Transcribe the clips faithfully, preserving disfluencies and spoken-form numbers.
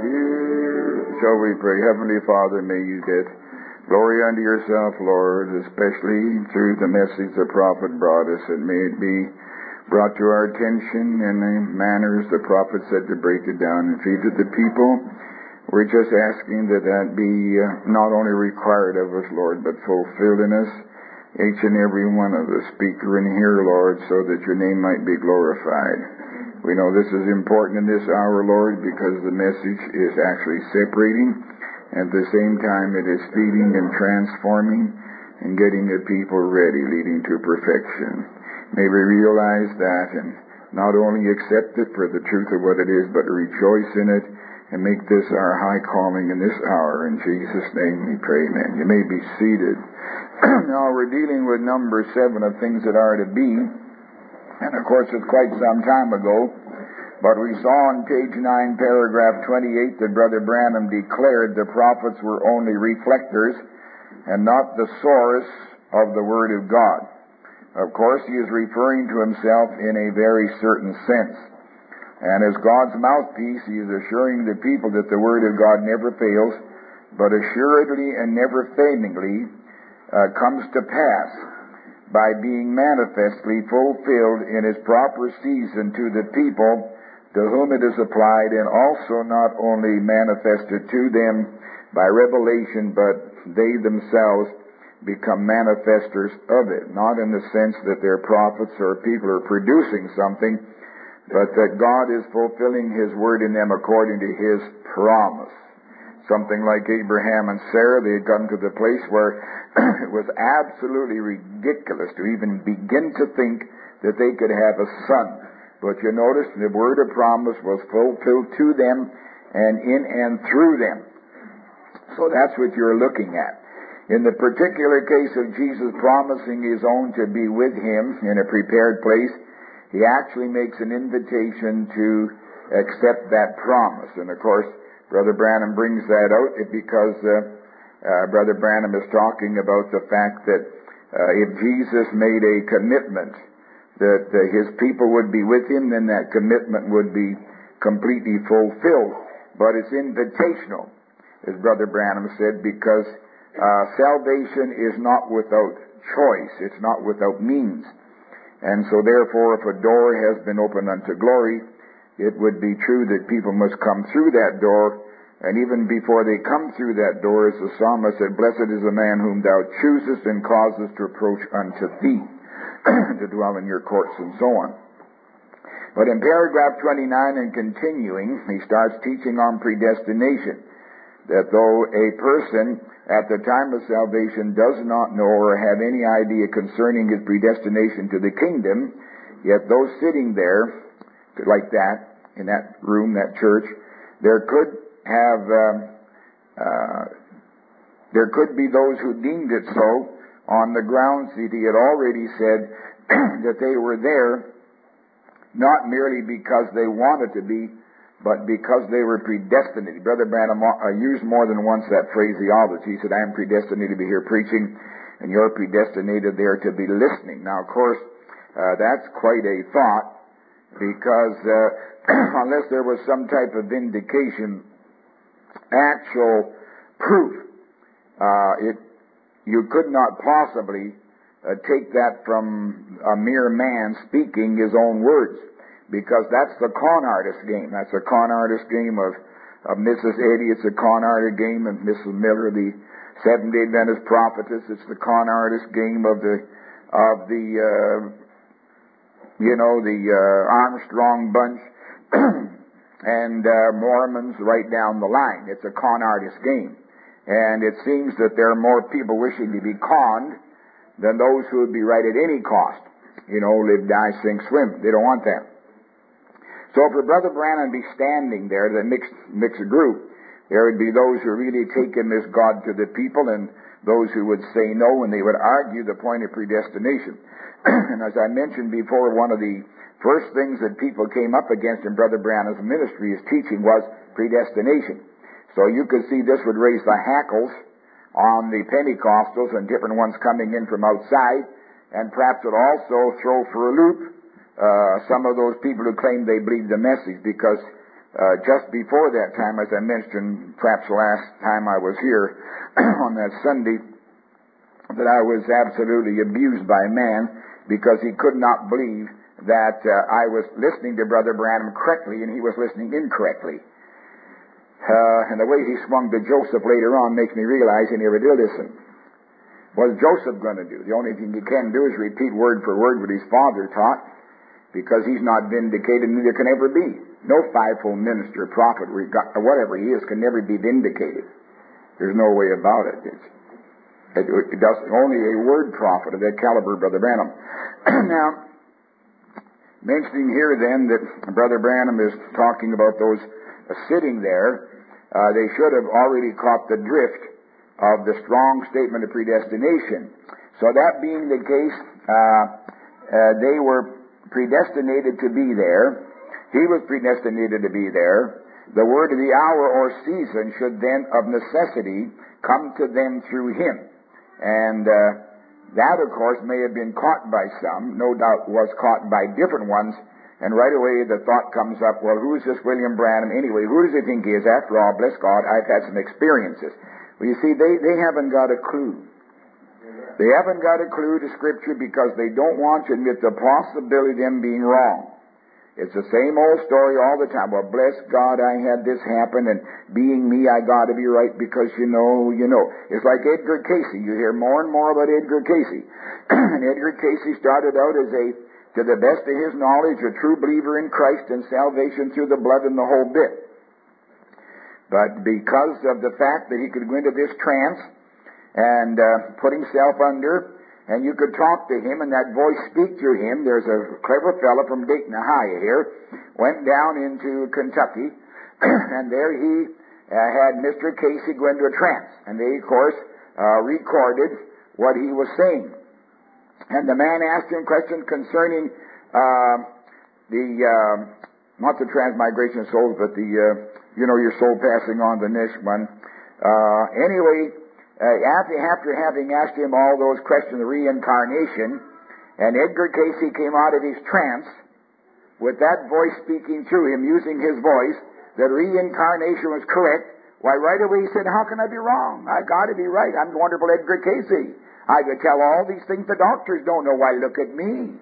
Hear, shall we pray. Heavenly Father, may you get glory unto yourself, Lord, especially through the message the prophet brought us, and may it be brought to our attention in the manners the prophet said to break it down and feed it to the people. We're just asking that that be uh, not only required of us, Lord, but fulfilled in us, each and every one of the speaker in here, Lord, so that your name might be glorified. We know this is important in this hour, Lord, because the message is actually separating. At the same time, it is feeding and transforming and getting the people ready, leading to perfection. May we realize that and not only accept it for the truth of what it is, but rejoice in it and make this our high calling in this hour. In Jesus' name we pray, amen. You may be seated. Now we're dealing with number seven of things that are to be. And of course it's quite some time ago. But we saw on page nine, paragraph twenty-eight, that Brother Branham declared the prophets were only reflectors and not the source of the Word of God. Of course, he is referring to himself in a very certain sense. And as God's mouthpiece, he is assuring the people that the Word of God never fails, but assuredly and never failingly uh, comes to pass by being manifestly fulfilled in his proper season to the people to whom it is applied, and also not only manifested to them by revelation, but they themselves become manifestors of it. Not in the sense that they're prophets or people are producing something, but that God is fulfilling His word in them according to His promise. Something like Abraham and Sarah, they had come to the place where it was absolutely ridiculous to even begin to think that they could have a son. But you notice the word of promise was fulfilled to them and in and through them. So that's what you're looking at. In the particular case of Jesus promising His own to be with Him in a prepared place, He actually makes an invitation to accept that promise. And of course, Brother Branham brings that out because uh, uh, Brother Branham is talking about the fact that uh, if Jesus made a commitment that uh, His people would be with Him, then that commitment would be completely fulfilled. But it's invitational, as Brother Branham said, because uh, salvation is not without choice. It's not without means. And so therefore, if a door has been opened unto glory, it would be true that people must come through that door. And even before they come through that door, as the psalmist said, blessed is the man whom thou choosest and causest to approach unto thee, to dwell in your courts, and so on. But in paragraph twenty-nine and continuing, he starts teaching on predestination, that though a person at the time of salvation does not know or have any idea concerning his predestination to the kingdom, yet those sitting there, like that, in that room, that church, there could have, um, uh, there could be those who deemed it so on the grounds that he had already said that they were there not merely because they wanted to be, but because they were predestinated. Brother Branham uh, used more than once that phraseology. He said, I am predestinated to be here preaching, and you're predestinated there to be listening. Now, of course, uh, that's quite a thought, because uh, unless there was some type of vindication, actual proof, uh, it you could not possibly uh, take that from a mere man speaking his own words, because that's the con artist game. That's a con artist game of, of Missus Eddy. It's a con artist game of Missus Miller, the Seventh-day Adventist prophetess. It's the con artist game of the of the uh, you know the uh, Armstrong bunch and uh, Mormons right down the line. It's a con artist game, and it seems that there are more people wishing to be conned than those who would be right at any cost. You know, live, die, sink, swim. They don't want that. So for Brother Branham to be standing there, the mixed, mixed group, there would be those who really take Him as God to the people, and those who would say no, and they would argue the point of predestination. And as I mentioned before, one of the first things that people came up against in Brother Branham's ministry, his teaching, was predestination. So you could see this would raise the hackles on the Pentecostals and different ones coming in from outside, and perhaps would also throw for a loop Uh, some of those people who claim they believe the message, because uh, just before that time, as I mentioned, perhaps the last time I was here on that Sunday, that I was absolutely abused by man because he could not believe that uh, I was listening to Brother Branham correctly and he was listening incorrectly. Uh, and the way he swung to Joseph later on makes me realize he never did listen. What's Joseph going to do? The only thing he can do is repeat word for word what his father taught, because he's not vindicated, neither can ever be. No fivefold minister, prophet, or whatever he is, can never be vindicated. There's no way about it. It's, it, it does only a word prophet of that caliber, Brother Branham. Now, mentioning here then that Brother Branham is talking about those uh, sitting there, uh, they should have already caught the drift of the strong statement of predestination. So that being the case, uh, uh, they were predestinated to be there. He was predestinated to be there. The word of the hour or season should then of necessity come to them through him. And uh, that, of course, may have been caught by some, no doubt was caught by different ones, and right away the thought comes up, well, who is this William Branham anyway? Who does he think he is? After all, bless God, I've had some experiences. Well, you see, they, they haven't got a clue. They haven't got a clue to Scripture because they don't want to admit the possibility of them being wrong. It's the same old story all the time. Well, bless God, I had this happen, and being me, I got to be right because you know, you know. It's like Edgar Casey. You hear more and more about Edgar Casey. And Edgar Casey started out as a, to the best of his knowledge, a true believer in Christ and salvation through the blood and the whole bit. But because of the fact that he could go into this trance and uh, put himself under, and you could talk to him and that voice speak through him. There's a clever fellow from Dayton, Ohio here, went down into Kentucky, and there he uh, had Mister Casey go into a trance. And they, of course, uh, recorded what he was saying. And the man asked him questions concerning uh, the, uh, not the transmigration of souls, but the, uh, you know, your soul passing on to the next one. Uh, anyway, Uh, after, after having asked him all those questions of reincarnation, and Edgar Casey came out of his trance with that voice speaking through him, using his voice, that reincarnation was correct, why, right away he said, how can I be wrong? I got to be right. I'm the wonderful Edgar Casey. I could tell all these things the doctors don't know. Why, look at me.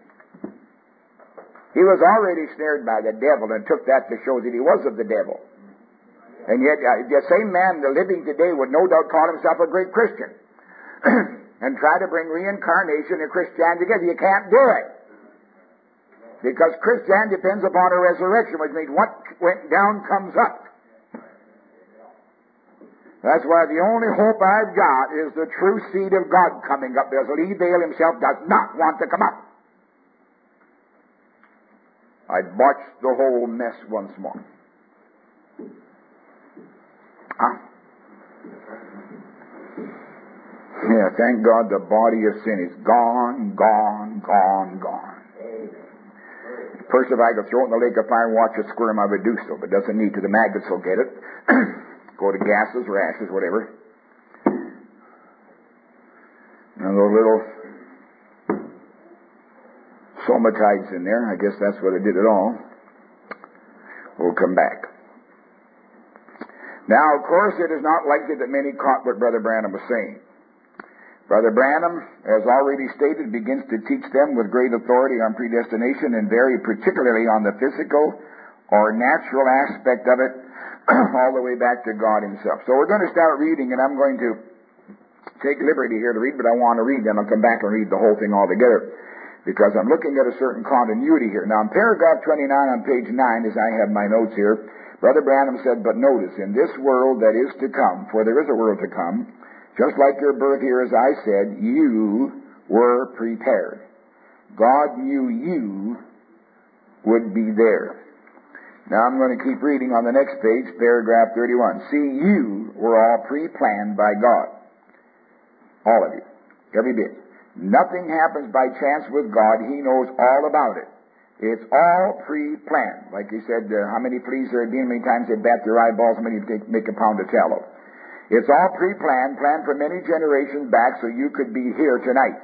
He was already snared by the devil and took that to show that he was of the devil. And yet, uh, the same man living today would no doubt call himself a great Christian and try to bring reincarnation and Christianity together. You can't do it. Because Christianity depends upon a resurrection, which means what went down comes up. That's why the only hope I've got is the true seed of God coming up, because Lee Vale himself does not want to come up. I botched the whole mess once more. Huh? Yeah, thank God the body of sin is gone, gone, gone, gone. First, if I could throw it in the lake of fire and watch it squirm, I would do so, but it doesn't need to. The maggots will get it. Go to gases or ashes, whatever. And those little somatides in there, I guess that's what it did it all, will come back. Now, of course, it is not likely that many caught what Brother Branham was saying. Brother Branham, as already stated, begins to teach them with great authority on predestination and very particularly on the physical or natural aspect of it, all the way back to God himself. So we're going to start reading, and I'm going to take liberty here to read, but I want to read, then I'll come back and read the whole thing all together, because I'm looking at a certain continuity here. Now, in paragraph twenty-nine on page nine, as I have my notes here, Brother Branham said, but notice, in this world that is to come, for there is a world to come, just like your birth here, as I said, you were prepared. God knew you would be there. Now I'm going to keep reading on the next page, paragraph thirty-one. See, you were all pre-planned by God. All of you. Every bit. Nothing happens by chance with God. He knows all about it. It's all pre-planned. Like he said, uh, how many fleas there have been, how many times they bat their eyeballs, how many take, make a pound of tallow. It's all pre-planned, planned for many generations back so you could be here tonight.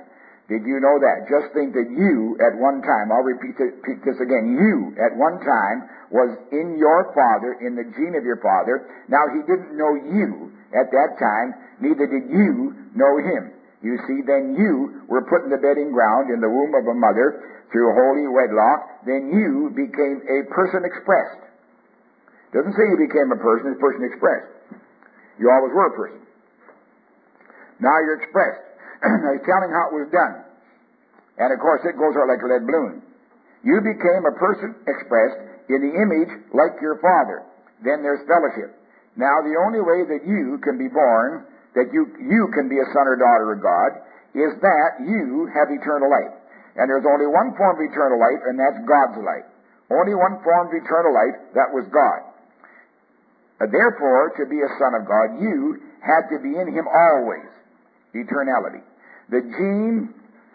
Did you know that? Just think that you, at one time, I'll repeat this again, you, at one time, was in your father, in the gene of your father. Now, he didn't know you at that time, neither did you know him. You see, then you were put in the bedding ground in the womb of a mother through holy wedlock. Then you became a person expressed. Doesn't say you became a person, it's person expressed. You always were a person. Now you're expressed. Now he's telling how it was done. And of course it goes out like a lead balloon. You became a person expressed in the image like your father. Then there's fellowship. Now the only way that you can be born, that you, you can be a son or daughter of God, is that you have eternal life. And there's only one form of eternal life, and that's God's life. Only one form of eternal life, that was God. Uh, therefore, to be a son of God, you had to be in him always. Eternality. The gene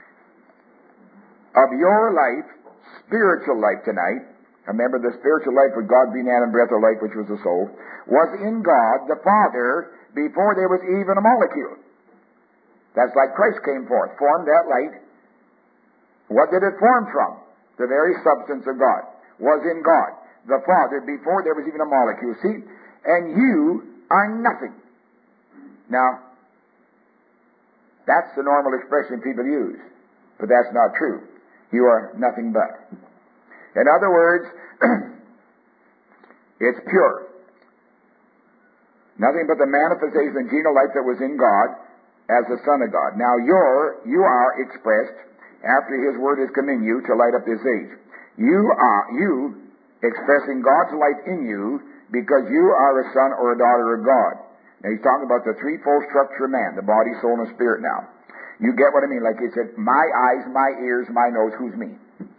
of your life, spiritual life tonight, remember the spiritual life with God being and breath of life, which was the soul, was in God the Father before there was even a molecule. That's like Christ came forth, formed that light. What did it form from? The very substance of God. Was in God, the Father, before there was even a molecule. See? And you are nothing. Now, that's the normal expression people use. But that's not true. You are nothing but. In other words, it's pure. Nothing but the manifestation of genial life that was in God as the Son of God. Now you're, you are expressed after His Word has come in you to light up this age. You are, you expressing God's light in you because you are a son or a daughter of God. Now he's talking about the threefold structure of man, the body, soul, and spirit now. You get what I mean? Like he said, my eyes, my ears, my nose, who's me?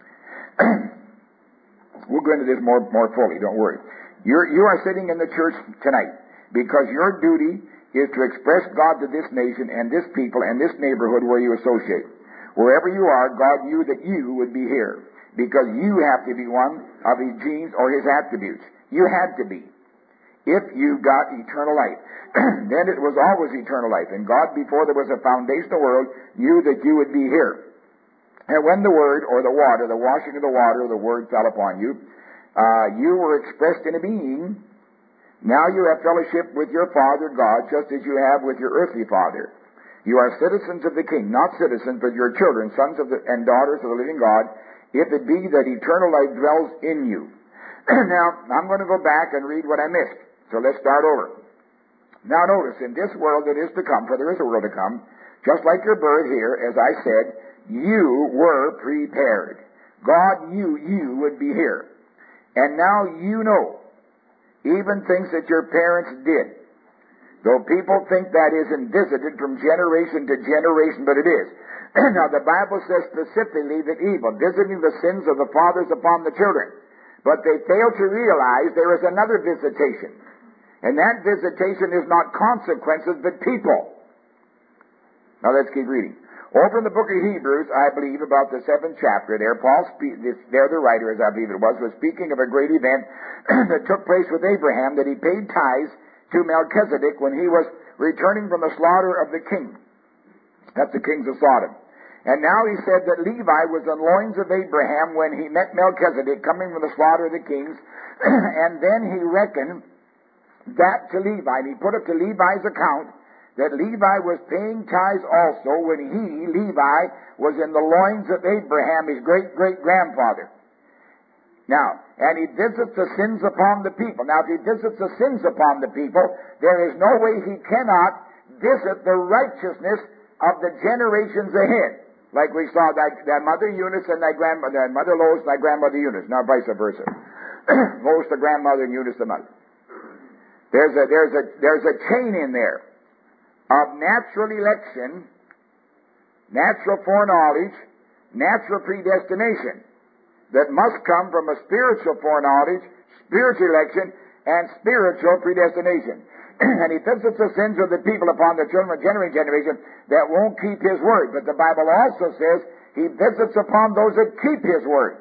We'll go into this more, more fully, don't worry. You're, you are sitting in the church tonight because your duty is to express God to this nation and this people and this neighborhood where you associate. Wherever you are, God knew that you would be here because you have to be one of His genes or His attributes. You had to be. If you got eternal life. Then it was always eternal life. And God, before there was a foundation of the world, knew that you would be here. And when the Word, or the water, the washing of the water, the Word fell upon you, uh, you were expressed in a being. Now you have fellowship with your Father God, just as you have with your earthly father. You are citizens of the King, not citizens, but your children, sons of the, and daughters of the living God, if it be that eternal life dwells in you. Now, I'm going to go back and read what I missed. So let's start over. Now notice, in this world that is to come, for there is a world to come, just like your birth here, as I said, you were prepared. God knew you would be here. And now you know, even things that your parents did, though people think that isn't visited from generation to generation, but it is. Now the Bible says specifically that evil, visiting the sins of the fathers upon the children. But they fail to realize there is another visitation. And that visitation is not consequences, but people. Now let's keep reading. Over in the book of Hebrews, I believe, about the seventh chapter there, Paul, spe- this, there the writer, as I believe it was, was speaking of a great event that took place with Abraham, that he paid tithes to Melchizedek when he was returning from the slaughter of the king. That's the kings of Sodom. And now he said that Levi was in the loins of Abraham when he met Melchizedek coming from the slaughter of the kings, and then he reckoned that to Levi, and he put it to Levi's account that Levi was paying tithes also when he, Levi, was in the loins of Abraham, his great-great-grandfather. Now, and he visits the sins upon the people. Now, if he visits the sins upon the people, there is no way he cannot visit the righteousness of the generations ahead. Like we saw thy, thy mother Eunice and thy grandmother, thy mother Lois and thy grandmother Eunice. Now, vice versa. Lois the grandmother and Eunice the mother. There's a, there's a, there's a chain in there of natural election, natural foreknowledge, natural predestination that must come from a spiritual foreknowledge, spiritual election, and spiritual predestination. And he visits the sins of the people upon the children of generation generation that won't keep his word. But the Bible also says he visits upon those that keep his word.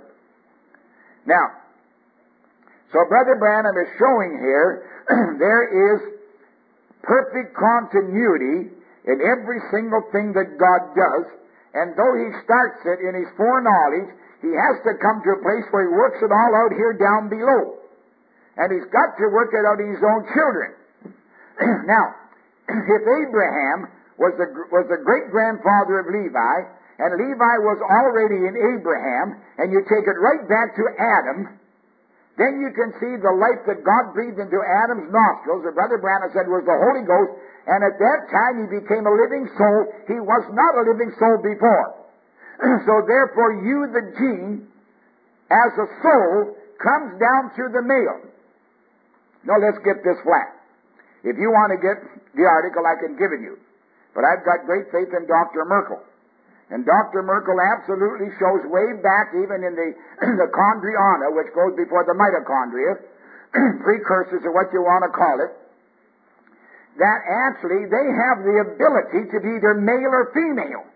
Now, so Brother Branham is showing here there is perfect continuity in every single thing that God does, And though he starts it in his foreknowledge, he has to come to a place where he works it all out here down below. And he's got to work it out in his own children. Now, if Abraham was the, was the great-grandfather of Levi, and Levi was already in Abraham, and you take it right back to Adam, then you can see the life that God breathed into Adam's nostrils, that Brother Branham said was the Holy Ghost, and at that time he became a living soul. He was not a living soul before. So therefore you, the gene, as a soul, comes down through the male. Now let's get this flat. If you want to get the article, I can give it you. But I've got great faith in Doctor Merkel. And Doctor Merkel absolutely shows way back, even in the, the chondriana, which goes before the mitochondria, precursors or what you want to call it, that actually they have the ability to be either male or female.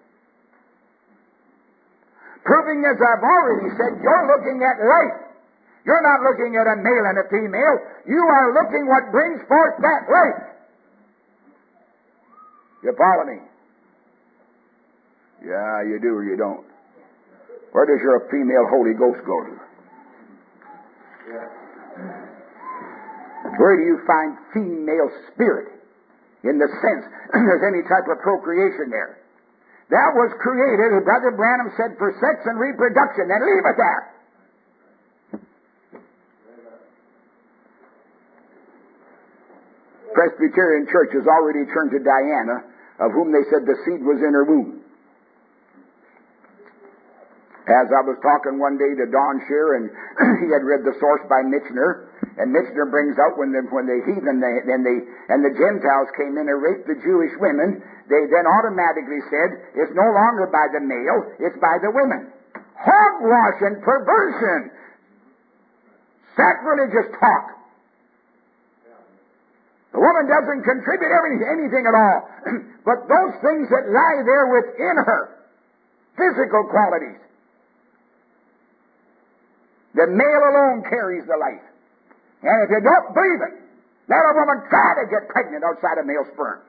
Proving, as I've already said, you're looking at life. You're not looking at a male and a female. You are looking what brings forth that life. You follow me? Yeah, you do or you don't. Where does your female Holy Ghost go to? Where do you find female spirit? In the sense there's any type of procreation there. That was created, as Brother Branham said, for sex and reproduction. Then leave it there. Presbyterian Church has already turned to Diana, of whom they said the seed was in her womb. As I was talking one day to Don Shear, and he had read the source by Michener, and Michener brings out when the, when the heathen they, and, the, and the Gentiles came in and raped the Jewish women, they then automatically said, it's no longer by the male, it's by the women. Hogwash and perversion. Sacrilegious talk. The woman doesn't contribute anything, anything at all. But those things that lie there within her, physical qualities, the male alone carries the life. And if you don't believe it, let a woman try to get pregnant outside of male sperm.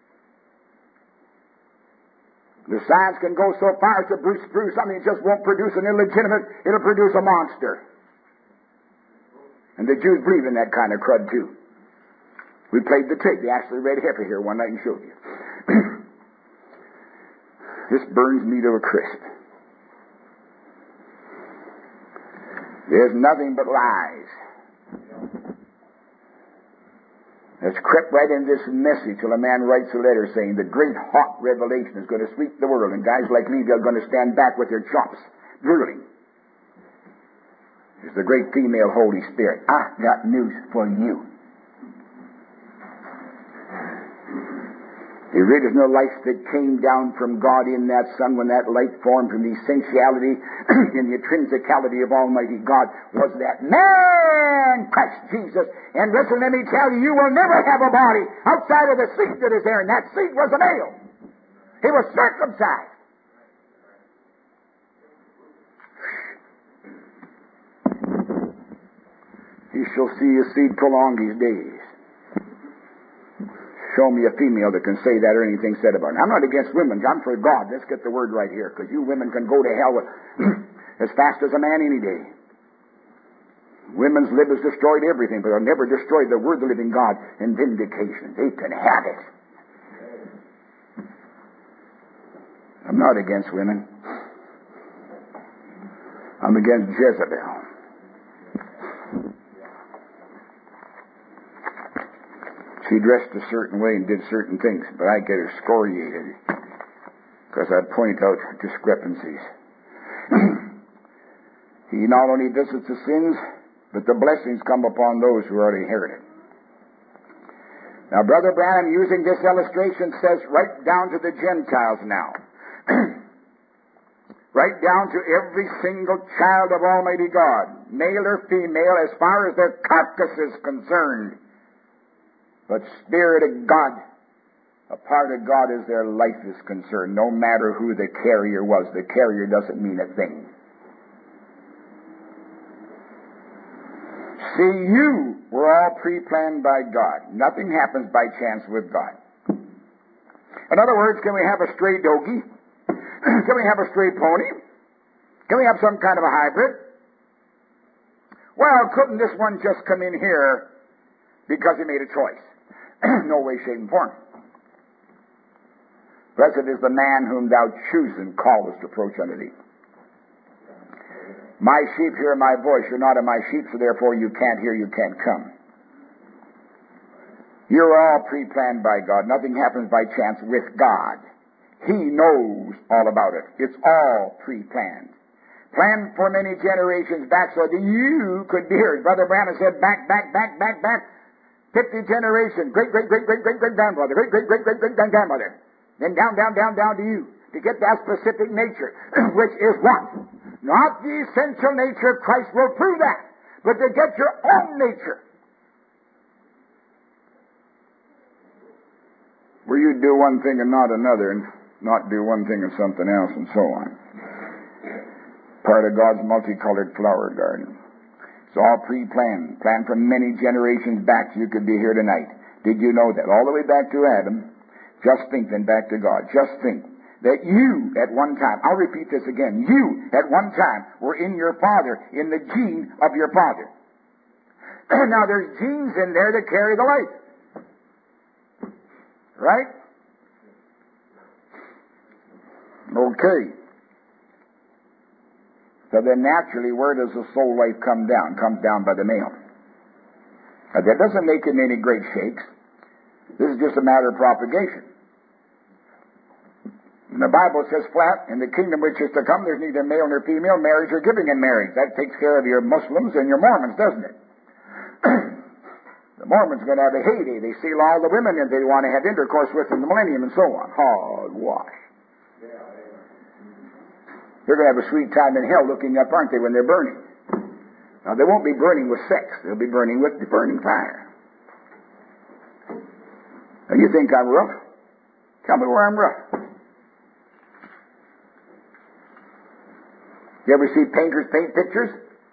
The science can go so far as to produce something that just won't produce an illegitimate, it'll produce a monster. And the Jews believe in that kind of crud too. We played the tape. They actually read heifer here one night and showed you. This burns me to a crisp. There's nothing but lies that's crept right in this message till a man writes a letter saying the great hot revelation is going to sweep the world, and guys like Levy are going to stand back with their chops drooling. It's the great female Holy Spirit. I got news for you. The original life that came down from God in that Son, when that light formed from the essentiality and the intrinsicality of Almighty God, was that man, Christ Jesus. And listen, let me tell you, you will never have a body outside of the seed that is there, and that seed was a male. He was circumcised. He shall see his seed prolong his days. Show me a female that can say that or anything said about it. I'm not against women. I'm for God. Let's get the word right here, because you women can go to hell with as fast as a man any day. Women's lib has destroyed everything, but they'll never destroy the word of the living God in vindication. They can have it. I'm not against women. I'm against Jezebel. She dressed a certain way and did certain things, but I get her excoriated because I point out discrepancies. He not only visits the sins, but the blessings come upon those who already inherited. Now, Brother Branham, using this illustration, says right down to the Gentiles now. Right down to every single child of Almighty God, male or female, as far as their carcass is concerned. But Spirit of God, a part of God as their life is concerned. No matter who the carrier was, the carrier doesn't mean a thing. See, you were all pre-planned by God. Nothing happens by chance with God. In other words, can we have a stray doggy? Can we have a straight pony? Can we have some kind of a hybrid? Well, couldn't this one just come in here because he made a choice? No way, shape, and form. Blessed is the man whom thou choosest and callest to approach unto thee. My sheep hear my voice. You're not of my sheep, so therefore you can't hear, you can't come. You're all pre-planned by God. Nothing happens by chance with God. He knows all about it. It's all pre-planned. Planned for many generations back so that you could be here. Brother Branham said back, back, back, back, back. fifty generations. Great, great, great, great, great, great grandfather. Great, great, great, great, great grandmother. Then down, down, down, down to you. To get that specific nature. Which is what? Not the essential nature. Christ will prove that. But to get your own nature. Where you do one thing and not another, and not do one thing and something else, and so on. Part of God's multicolored flower garden. It's all pre-planned, planned from many generations back so you could be here tonight. Did you know that? All the way back to Adam. Just think, then back to God. Just think that you at one time, I'll repeat this again, you at one time were in your father, in the gene of your father. Now there's genes in there that carry the light. Right? Okay. So then naturally, where does the soul life come down? Comes down by the male. Now that doesn't make it any great shakes. This is just a matter of propagation. And the Bible says flat, in the kingdom which is to come, there's neither male nor female, marriage or giving in marriage. That takes care of your Muslims and your Mormons, doesn't it? The Mormons are going to have a heyday. They seal all the women and they want to have intercourse with in the millennium and so on. Hogwash. They're going to have a sweet time in hell looking up, aren't they, when they're burning? Now, they won't be burning with sex. They'll be burning with the burning fire. Now, you think I'm rough? Tell me where I'm rough. You ever see painters paint pictures?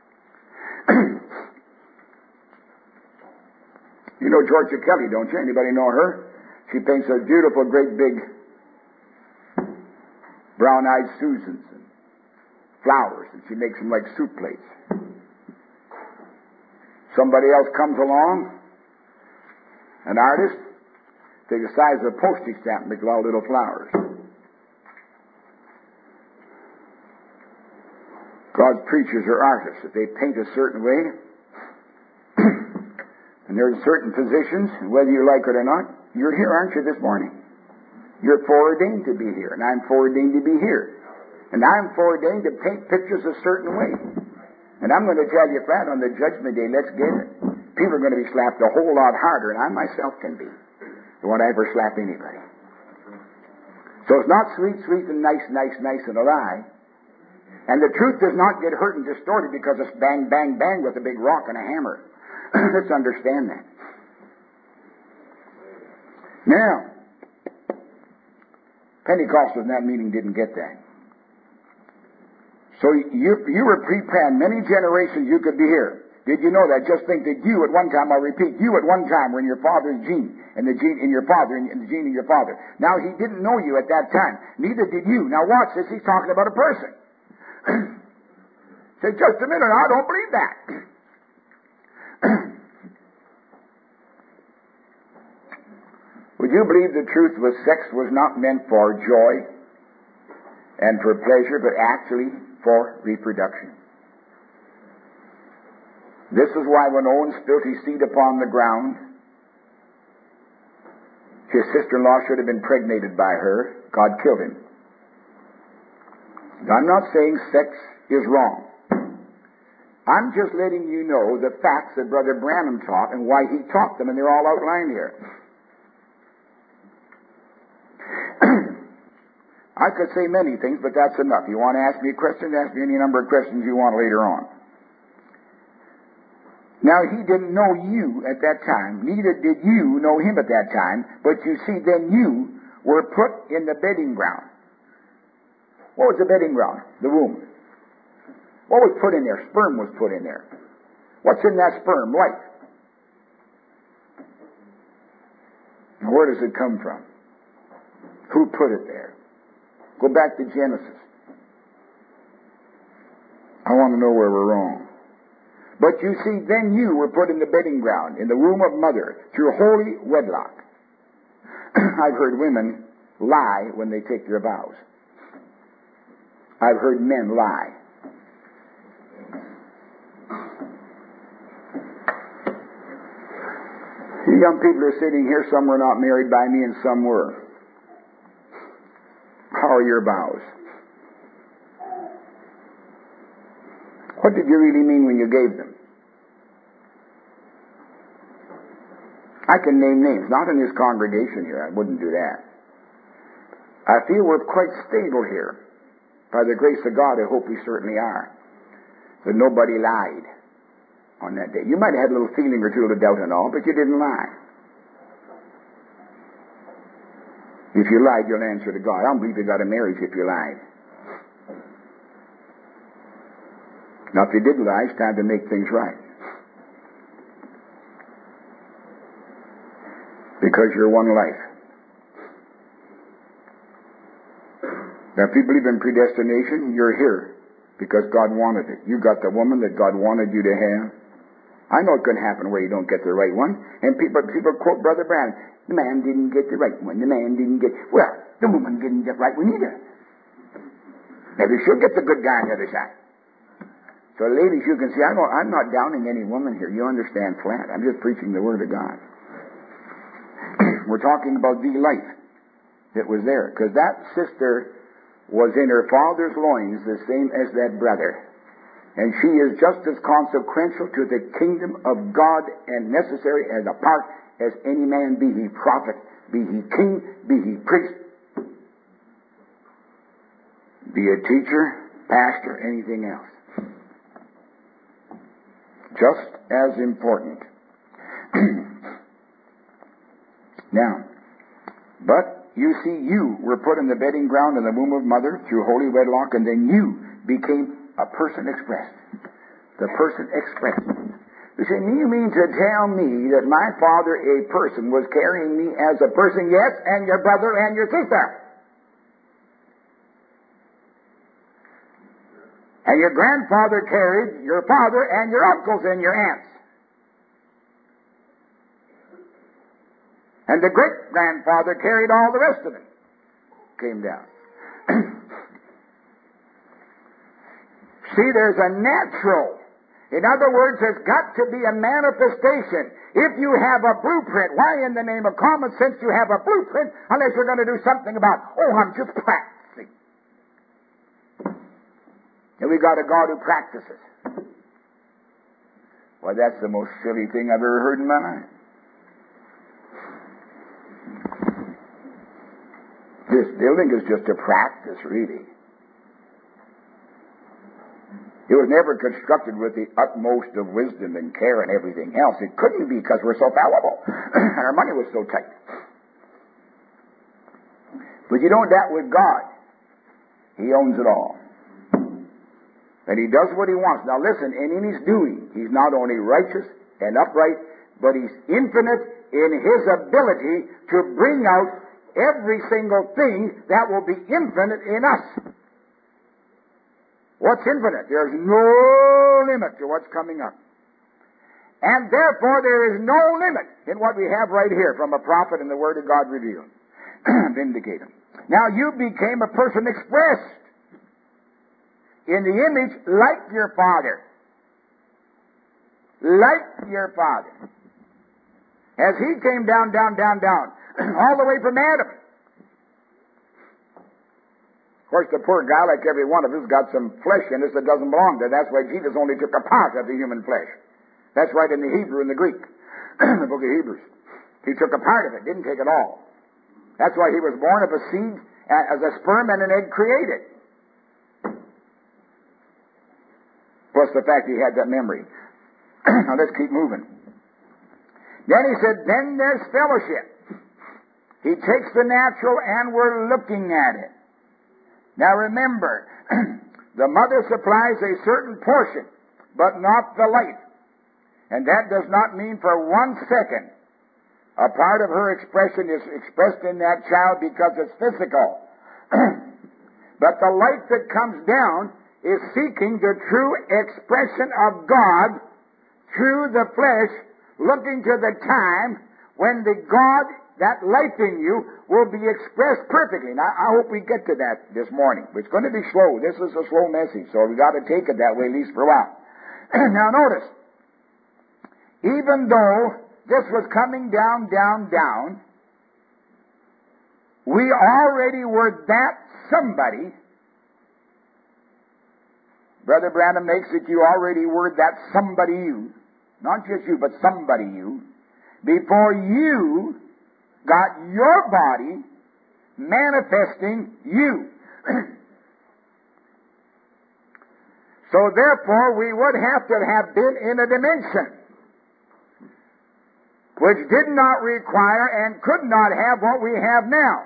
You know Georgia Kelly, don't you? Anybody know her? She paints those beautiful, great big brown-eyed Susans and flowers, and she makes them like soup plates. Somebody else comes along, an artist, take the size of a postage stamp and make all little flowers. God's preachers are artists. If they paint a certain way, and there's certain positions, and whether you like it or not, you're here, aren't you, this morning? You're foreordained to be here, and I'm foreordained to be here. And I'm foreordained to paint pictures a certain way. And I'm going to tell you flat, on the judgment day, let's get it. People are going to be slapped a whole lot harder, and I myself can be. Don't want to ever slap anybody. So it's not sweet, sweet, and nice, nice, nice, and a lie. And the truth does not get hurt and distorted because it's bang, bang, bang with a big rock and a hammer. Let's understand that. Now, Pentecostals in that meeting didn't get that. So you, you were pre-planned. Many generations you could be here. Did you know that? Just think that you at one time, I'll repeat, you at one time were in your father's gene, and the gene in your father, and the gene in your father. Now, he didn't know you at that time. Neither did you. Now, watch this. He's talking about a person. Say, just a minute, I don't believe that. Would you believe the truth was sex was not meant for joy and for pleasure, but actually for reproduction? This is why when Owen spilt his seed upon the ground, his sister-in-law should have been impregnated by her. God killed him. I'm not saying sex is wrong. I'm just letting you know the facts that Brother Branham taught and why he taught them, and they're all outlined here. I could say many things, but that's enough. You want to ask me a question? Ask me any number of questions you want later on. Now, he didn't know you at that time. Neither did you know him at that time. But you see, then you were put in the bedding ground. What was the bedding ground? The womb. What was put in there? Sperm was put in there. What's in that sperm? Life. Now, where does it come from? Who put it there? Go back to Genesis. I want to know where we're wrong. But you see, then you were put in the bedding ground, in the womb of mother, through holy wedlock. I've heard women lie when they take their vows. I've heard men lie. You young people are sitting here, some were not married by me and some were. How are your vows? What did you really mean when you gave them? I can name names, not in this congregation here. I wouldn't do that. I feel we're quite stable here. By the grace of God, I hope we certainly are. That nobody lied on that day. You might have had a little feeling or two of doubt and all, but you didn't lie. If you lied, you'll answer to God. I don't believe you got a marriage if you lied. Now, if you did lie, it's time to make things right. Because you're one life. Now, if you believe in predestination, you're here because God wanted it. You got the woman that God wanted you to have. I know it can happen where you don't get the right one. And people, people quote Brother Branham, the man didn't get the right one. The man didn't get... Well, the woman didn't get the right one either. Maybe she'll get the good guy on the other side. So, ladies, you can see, I don't, I'm not downing any woman here. You understand flat. I'm just preaching the Word of God. We're talking about the life that was there. Because that sister was in her father's loins the same as that brother. And she is just as consequential to the kingdom of God and necessary as a part as any man, be he prophet, be he king, be he priest, be a teacher, pastor, anything else. Just as important. Now, but you see, you were put in the bedding ground in the womb of mother through holy wedlock, and then you became a person expressed. The person expressed. You say, you mean to tell me that my father, a person, was carrying me as a person? Yes, and your brother and your sister. And your grandfather carried your father and your uncles and your aunts. And the great-grandfather carried all the rest of it. Came down. See, there's a natural. In other words, there's got to be a manifestation. If you have a blueprint, why in the name of common sense do you have a blueprint unless you're going to do something about, oh, I'm just practicing. And we got a God who practices. Well, that's the most silly thing I've ever heard in my life. This building is just a practice, really. It was never constructed with the utmost of wisdom and care and everything else. It couldn't be because we're so fallible and our money was so tight. But you don't doubt with God. He owns it all. And He does what He wants. Now listen, and in His doing, He's not only righteous and upright, but He's infinite in His ability to bring out every single thing that will be infinite in us. What's infinite? There's no limit to what's coming up. And therefore there is no limit in what we have right here from a prophet and the Word of God revealed. Vindicated. Now you became a person expressed in the image like your father. Like your father. As he came down, down, down, down, all the way from Adam. Of course, the poor guy, like every one of us, got some flesh in us that doesn't belong there. That's why Jesus only took a part of the human flesh. That's right in the Hebrew and the Greek, the book of Hebrews. He took a part of it, didn't take it all. That's why he was born of a seed, as a sperm and an egg created. Plus the fact he had that memory. Now let's keep moving. Then he said, then there's fellowship. He takes the natural and we're looking at it. Now remember, the mother supplies a certain portion, but not the life. And that does not mean for one second a part of her expression is expressed in that child because it's physical. But the light that comes down is seeking the true expression of God through the flesh, looking to the time when the God, that life in you, will be expressed perfectly. Now, I hope we get to that this morning. It's going to be slow. This is a slow message, so we got to take it that way at least for a while. Now, notice, even though this was coming down, down, down, we already were that somebody. Brother Branham makes it you already were that somebody you. Not just you, but somebody you. Before you got your body manifesting you. So therefore, we would have to have been in a dimension which did not require and could not have what we have now.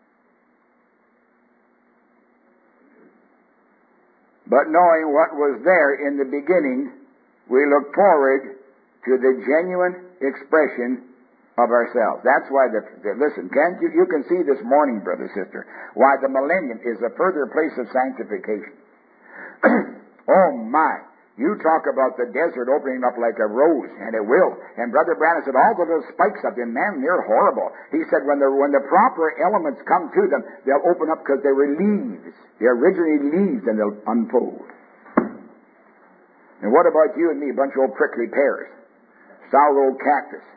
But knowing what was there in the beginning, we look forward to the genuine expression of ourselves. That's why the, the listen, can't you, you can see this morning, brother, sister, why the millennium is a further place of sanctification. Oh my! You talk about the desert opening up like a rose, and it will. And Brother Branham said, all the little spikes up there, man, they're horrible. He said, when the when the proper elements come to them, they'll open up because they were leaves. They're originally leaves, and they'll unfold. And what about you and me, a bunch of old prickly pears, sour old cactus?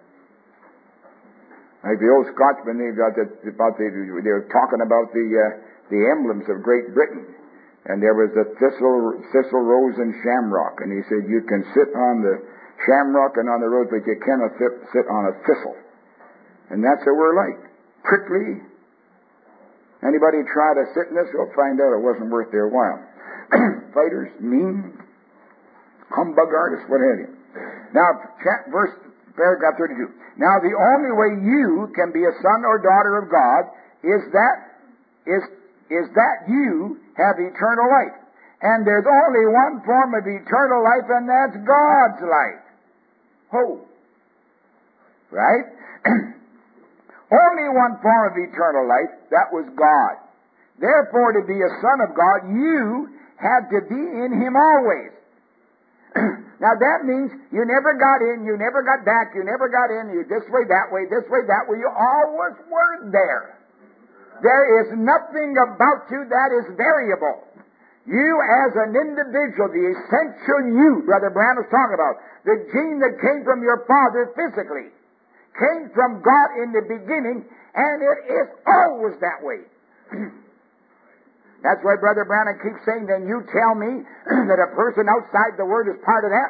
Like the old Scotchmen, they got the, about the, they were talking about the uh, the emblems of Great Britain. And there was a thistle, thistle rose and shamrock. And he said, you can sit on the shamrock and on the rose, but you cannot sit on a thistle. And that's what we're like. Prickly. Anybody try to sit in this, you'll find out it wasn't worth their while. Fighters, mean, humbug artists, what have you. Now, verse, paragraph thirty-two. Now, the only way you can be a son or daughter of God is that, is, is that you have eternal life. And there's only one form of eternal life, and that's God's life. Ho! Right? Only one form of eternal life, that was God. Therefore, to be a son of God, you had to be in Him always. Now that means you never got in, you never got back, you never got in, you this way, that way, this way, that way, you always were there. There is nothing about you that is variable. You as an individual, the essential you, Brother Branham was talking about, the gene that came from your father physically, came from God in the beginning, and it is always that way. That's why Brother Branham keeps saying, then you tell me that a person outside the Word is part of that?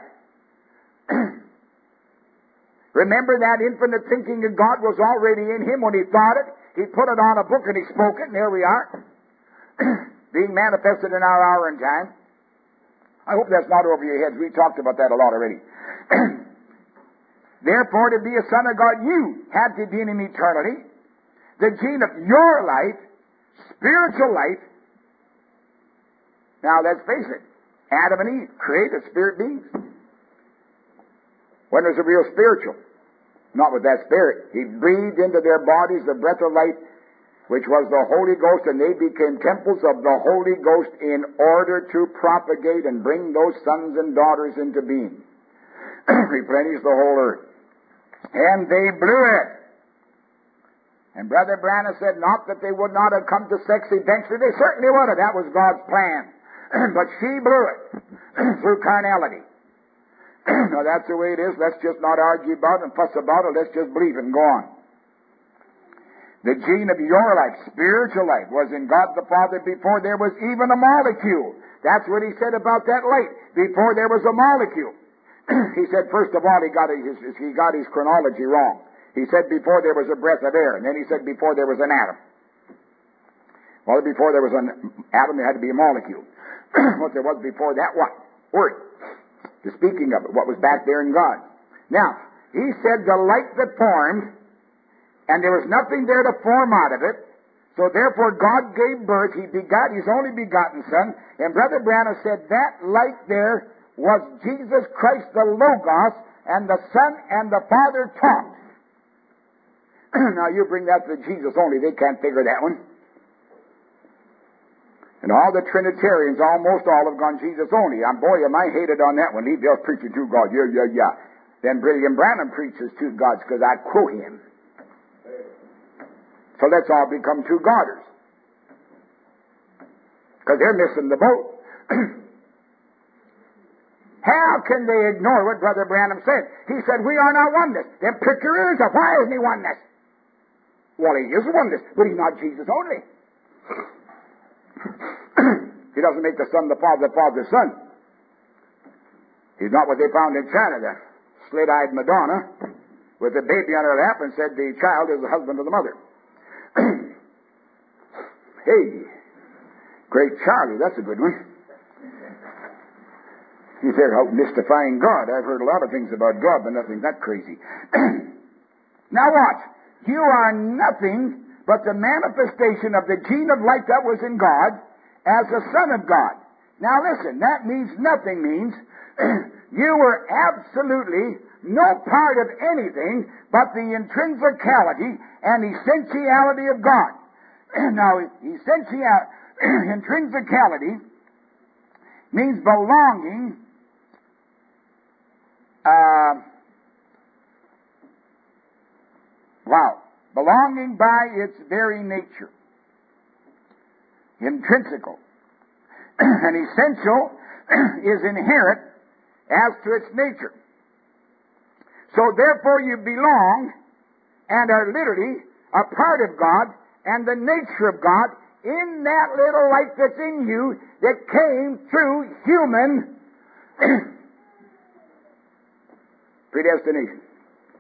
Remember that infinite thinking of God was already in Him when He thought it. He put it on a book and He spoke it, and there we are. Being manifested in our hour and time. I hope that's not over your heads. We talked about that a lot already. Therefore, to be a son of God, you had to be in Him eternally. The gene of your life, spiritual life. Now, let's face it. Adam and Eve created spirit beings. When was it real spiritual? Not with that Spirit. He breathed into their bodies the breath of life, which was the Holy Ghost, and they became temples of the Holy Ghost in order to propagate and bring those sons and daughters into being. Replenish the whole earth. And they blew it. And Brother Branham said not that they would not have come to sex eventually. They certainly would have. That was God's plan. But she blew it through carnality. Now that's the way it is. Let's just not argue about it and fuss about it. Let's just believe it and go on. The gene of your life, spiritual life, was in God the Father before there was even a molecule. That's what He said about that light. Before there was a molecule. He said, first of all, he got his, he got his chronology wrong. He said before there was a breath of air, and then he said before there was an atom. Well, before there was an atom, there had to be a molecule. What there was before that, what? Word. The speaking of it, what was back there in God. Now, He said the light that formed, and there was nothing there to form out of it, so therefore God gave birth. He begot His only begotten Son, and Brother Branham said that light there was Jesus Christ the Logos, and the Son and the Father talked. Now you bring that to Jesus only, they can't figure that one. And all the Trinitarians, almost all, have gone Jesus only. And boy, am I hated on that one. Leave they'll preaching two gods. Yeah, yeah, yeah. Then William Branham preaches two gods because I quote him. So let's all become two godders. Because they're missing the boat. How can they ignore what Brother Branham said? He said, we are not oneness. Then prick your ears up. Why isn't he oneness? Well, he is oneness, but he's not Jesus only. He doesn't make the Son the Father, the Father the Son. He's not what they found in China, the slit-eyed Madonna with a baby on her lap and said the child is the husband of the mother. Hey, great Charlie, that's a good one. He said, how mystifying God. I've heard a lot of things about God, but nothing that crazy. Now watch. You are nothing but the manifestation of the gene of life that was in God as a Son of God. Now listen, that means nothing means you were absolutely no part of anything but the intrinsicality and essentiality of God. Now, essential, intrinsicality means belonging uh, wow, belonging by its very nature. Intrinsical. And essential is inherent as to its nature. So therefore you belong and are literally a part of God and the nature of God in that little life that's in you that came through human predestination.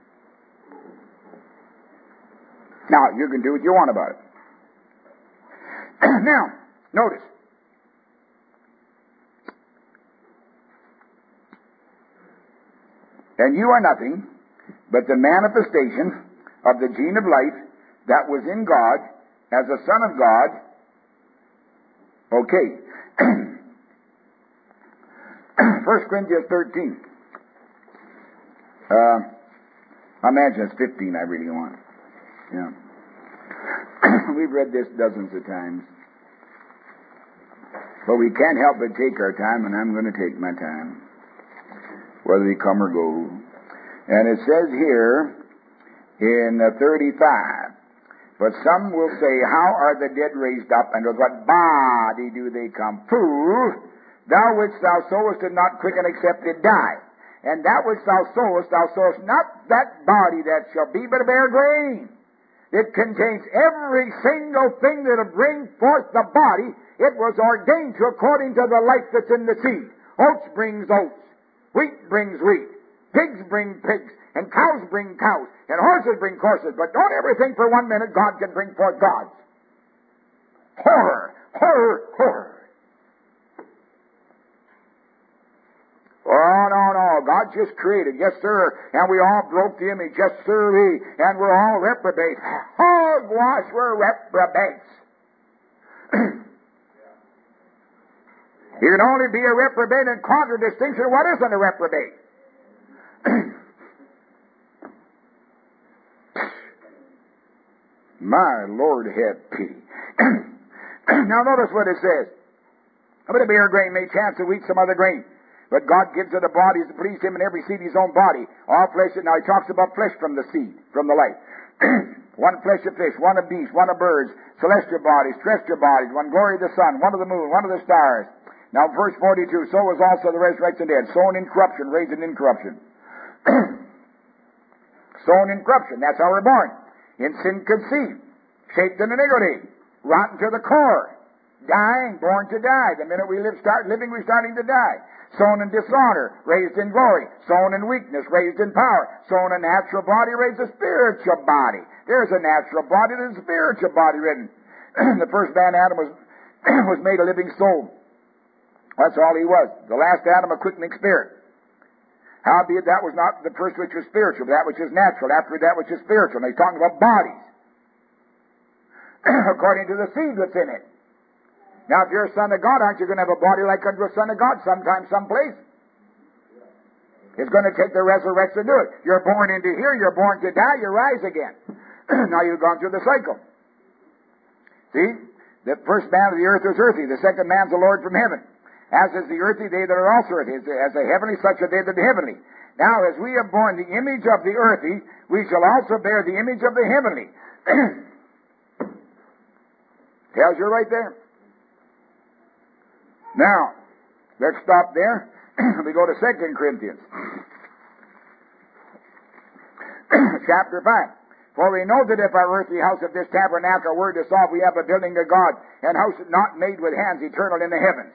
Now, you can do what you want about it. Now, notice. And you are nothing but the manifestation of the gene of life that was in God as a Son of God. Okay. First Corinthians thirteen. Uh, I imagine it's fifteen I really want. Yeah. We've read this dozens of times. But we can't help but take our time, and I'm going to take my time, whether we come or go. And it says here in uh, thirty-five, but some will say, how are the dead raised up, and with what body do they come? Fool, thou which thou sowest did not quicken except it die. And that which thou sowest, thou sowest not that body that shall be, but a bare grain. It contains every single thing that will bring forth the body. It was ordained to according to the life that's in the seed. Oats brings oats. Wheat brings wheat. Pigs bring pigs. And cows bring cows. And horses bring horses. But don't ever think for one minute God can bring forth gods. Horror, horror, horror. Oh, no, no. God just created. Yes, sir. And we all broke the image. Yes, sir. We. And we're all reprobates. Hogwash, we're reprobates. You can only be a reprobate in contradistinction. What isn't a reprobate? My Lord have pity. Now notice what it says. A bit of bare grain may chance to eat some other grain. But God gives it a body to please Him, and every seed His own body. All flesh, now He talks about flesh from the seed, from the life. One flesh of fish, one of beasts, one of birds, celestial bodies, terrestrial bodies, one glory of the sun, one of the moon, one of the stars. Now verse forty-two, so was also the resurrection dead, sown in corruption, raised in incorruption. Sown in corruption, that's how we're born. In sin conceived, shaped in iniquity, rotten to the core, dying, born to die. The minute we live, start living, we're starting to die. Sown in dishonor, raised in glory. Sown in weakness, raised in power. Sown a natural body, raised a spiritual body. There's a natural body, there's a spiritual body written. The first man, Adam, was, was made a living soul. That's all he was. The last Adam, a quickening spirit. Howbeit that was not the first which was spiritual, but that which is natural, after that which is spiritual. And he's talking about bodies. According to the seed that's in it. Now, if you're a son of God, aren't you going to have a body like unto a son of God sometime, someplace? It's going to take the resurrection to do it. You're born into here, you're born to die, you rise again. Now you've gone through the cycle. See? The first man of the earth is earthy. The second man's the Lord from heaven. As is the earthy, they that are also earthy. As the heavenly, such are they that are heavenly. Now, as we have borne the image of the earthy, we shall also bear the image of the heavenly. Tells you right there. Now, let's stop there. We go to Second Corinthians. Chapter five. For we know that if our earthly house of this tabernacle were dissolved, we have a building of God, and house not made with hands, eternal in the heavens.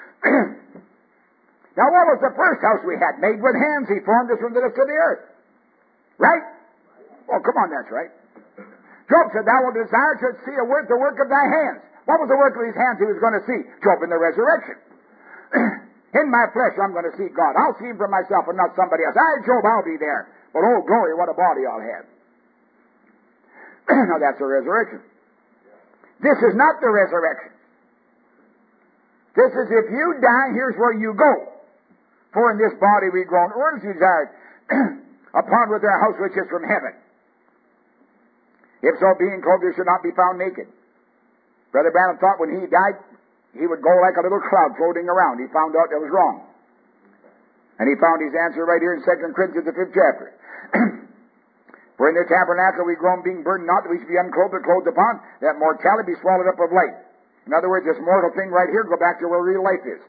Now, what was the first house we had? Made with hands. He formed us from the dust of the earth. Right? Oh, come on, that's right. Job said, thou wilt desire to see a work, the work of thy hands. What was the work of his hands he was going to see? Job in the resurrection. In my flesh, I'm going to see God. I'll see him for myself and not somebody else. Aye, Job, I'll be there. But oh, glory, what a body I'll have. Now, that's the resurrection. This is not the resurrection. This is if you die, here's where you go. For in this body we groan earnestly desired upon with our house which is from heaven. If so, being clothed, you should not be found naked. Brother Branham thought when he died, he would go like a little cloud floating around. He found out that was wrong. And he found his answer right here in Second Corinthians, the fifth chapter. For in the tabernacle we groan, being burdened, not that we should be unclothed but clothed upon, that mortality be swallowed up of light. In other words, this mortal thing right here, go back to where real life is.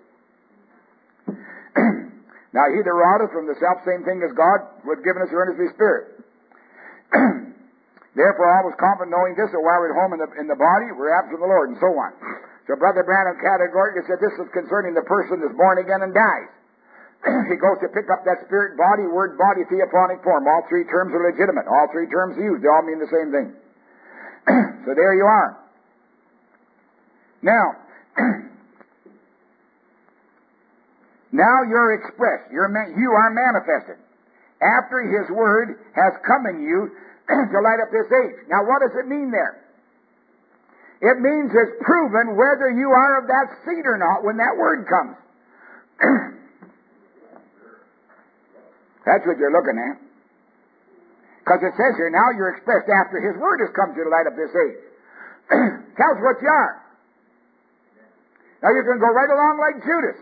Now, he that wrought from the self same thing as God was given us the earnestly Spirit. Therefore, I was confident knowing this, that while we're at home in the, in the body, we're absent from the Lord, and so on. So Brother Branham categorically said this is concerning the person that's born again and dies. He goes to pick up that spirit, body, word, body, theophonic form. All three terms are legitimate. All three terms used. They all mean the same thing. So there you are. Now, now you're expressed. You're ma- you are manifested. After His Word has come in you to light up this age. Now, what does it mean there? It means it's proven whether you are of that seed or not when that Word comes. That's what you're looking at. Because it says here, now you're expressed after His Word has come to light up this age. Tells what you are. Now you can go right along like Judas.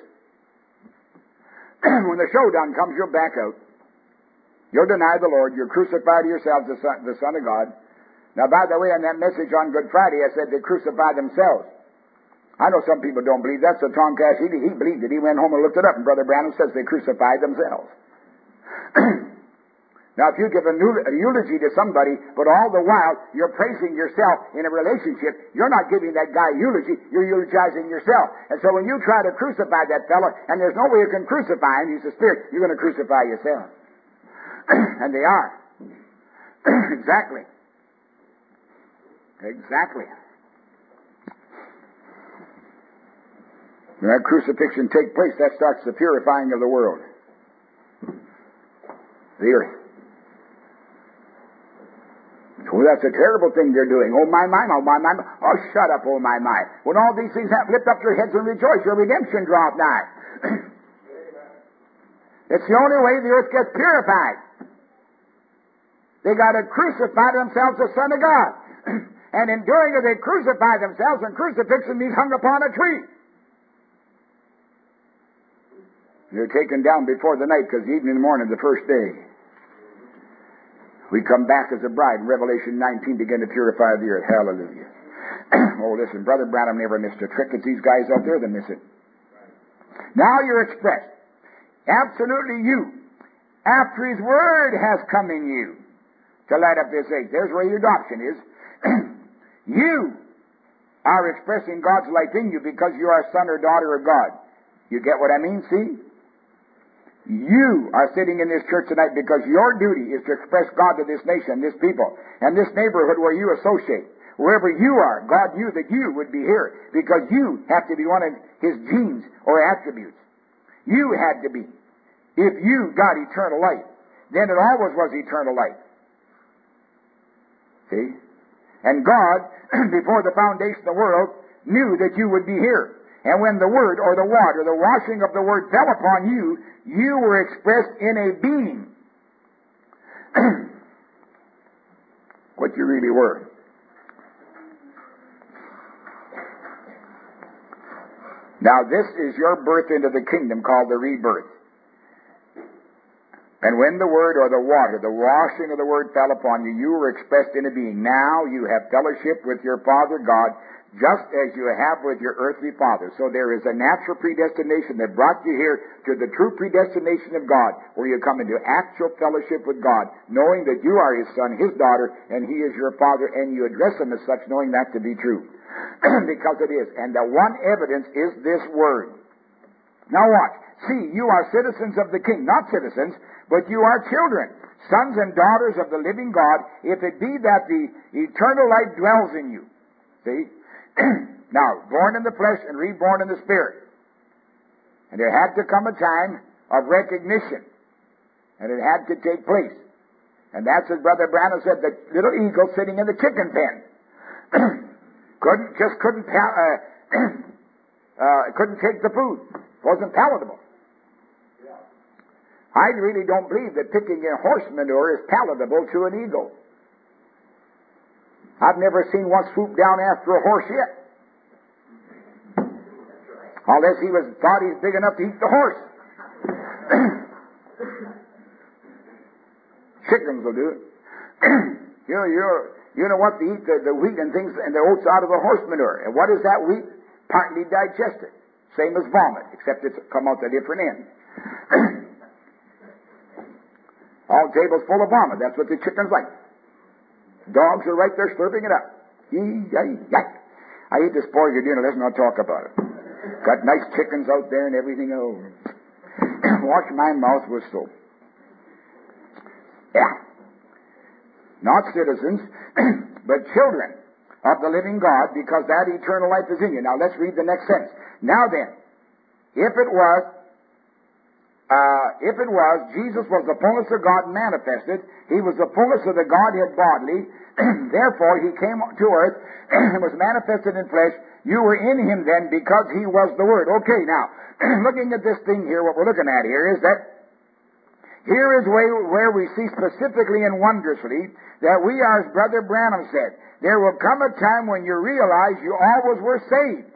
When the showdown comes, you'll back out. You'll deny the Lord. You'll crucify to yourselves the Son, the Son of God. Now, by the way, on that message on Good Friday, I said they crucify themselves. I know some people don't believe that, so Tom Cash, he, he believed it. He went home and looked it up, and Brother Branham says they crucified themselves. Now, if you give a, new, a eulogy to somebody, but all the while you're praising yourself in a relationship, you're not giving that guy eulogy, you're eulogizing yourself. And so when you try to crucify that fellow, and there's no way you can crucify him, he's a spirit, you're going to crucify yourself. And they are. Exactly. Exactly. When that crucifixion takes place, that starts the purifying of the world. The earth. Oh, that's a terrible thing they're doing. Oh, my, my, oh, my, my. Oh, shut up, oh, my, my. When all these things happen, lift up your heads and rejoice. Your redemption draweth nigh. It's the only way the earth gets purified. They got to crucify themselves the Son of God. And in doing it, they crucify themselves, and crucifixion means hung upon a tree. They're taken down before the night, because the evening and the morning is the first day. We come back as a bride in Revelation nineteen to begin to purify the earth. Hallelujah. Oh, listen, Brother Branham never missed a trick. It's these guys out there that miss it. Now you're expressed. Absolutely you. After His Word has come in you to light up this age. There's where your adoption is. You are expressing God's life in you because you are a son or daughter of God. You get what I mean? See? You are sitting in this church tonight because your duty is to express God to this nation, this people, and this neighborhood where you associate. Wherever you are, God knew that you would be here because you have to be one of His genes or attributes. You had to be. If you got eternal life, then it always was eternal life. See? And God, before the foundation of the world, knew that you would be here. And when the Word, or the water, the washing of the Word fell upon you, you were expressed in a being. What you really were. Now this is your birth into the kingdom called the rebirth. And when the Word or the water, the washing of the Word fell upon you, you were expressed into being. Now you have fellowship with your Father God, just as you have with your earthly father. So there is a natural predestination that brought you here to the true predestination of God, where you come into actual fellowship with God, knowing that you are His son, His daughter, and He is your Father, and you address Him as such, knowing that to be true. Because it is. And the one evidence is this Word. Now watch. See, you are citizens of the King, not citizens, but you are children, sons and daughters of the living God, if it be that the eternal life dwells in you. See? Now, born in the flesh and reborn in the Spirit. And there had to come a time of recognition. And it had to take place. And that's as Brother Branham said, the little eagle sitting in the chicken pen. couldn't, just couldn't, uh, uh, couldn't take the food. Wasn't palatable. I really don't believe that picking in horse manure is palatable to an eagle. I've never seen one swoop down after a horse yet. Unless he was thought he's big enough to eat the horse. Chickens will do it. you know, you you know what? They eat the, the wheat and things and the oats out of the horse manure. And what is that wheat? Partly digested. Same as vomit, except it's come out the different end. All tables full of vomit. That's what the chickens like. Dogs are right there slurping it up. I eat to spoil your dinner. Let's not talk about it. Got nice chickens out there and everything over. Wash my mouth with soap. Yeah. Not citizens, but children of the living God, because that eternal life is in you. Now let's read the next sentence. Now then, if it was, uh, if it was, Jesus was the fullness of God manifested. He was the fullness of the Godhead bodily. Therefore, He came to earth and was manifested in flesh. You were in Him then because He was the Word. Okay, now, looking at this thing here, what we're looking at here is that here is where, where we see specifically and wondrously that we are, as Brother Branham said, there will come a time when you realize you always were saved.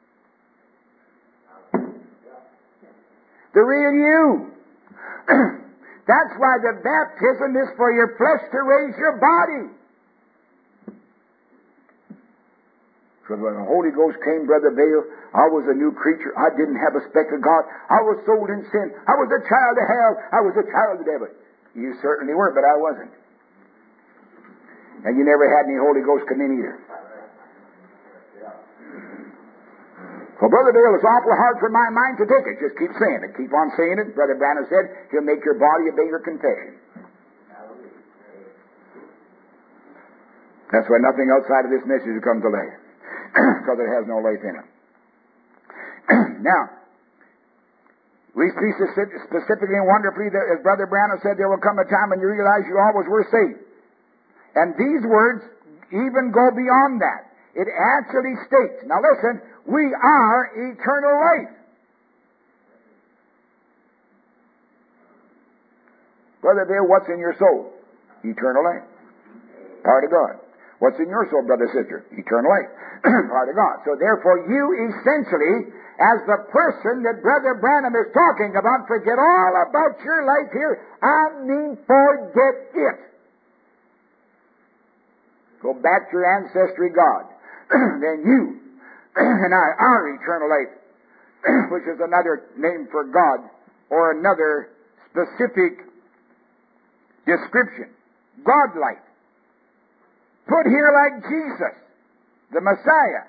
The real you. That's why the baptism is for your flesh to raise your body. So when the Holy Ghost came, Brother Vail, I was a new creature. I didn't have a speck of God. I was sold in sin. I was a child of hell. I was a child of the devil. You certainly were, but I wasn't. And you never had any Holy Ghost come in either. Well, Brother Vail, it's awful hard for my mind to take it. Just keep saying it. Keep on saying it. Brother Branham said, He'll make your body obey your confession. That's why nothing outside of this message will come to life. Because it has no life in it. Now, we see specifically and wonderfully that, as Brother Branham said, there will come a time when you realize you always were saved. And these words even go beyond that. It actually states, now listen, we are eternal life. Brother Bill, what's in your soul? Eternal life. Part of God. What's in your soul, brother, sister? Eternal life. Part of God. So therefore, you essentially, as the person that Brother Branham is talking about, forget all about your life here. I mean, forget it. Go back to your ancestry God. Then you and I are eternal life, which is another name for God, or another specific description. God life. Put here like Jesus, the Messiah.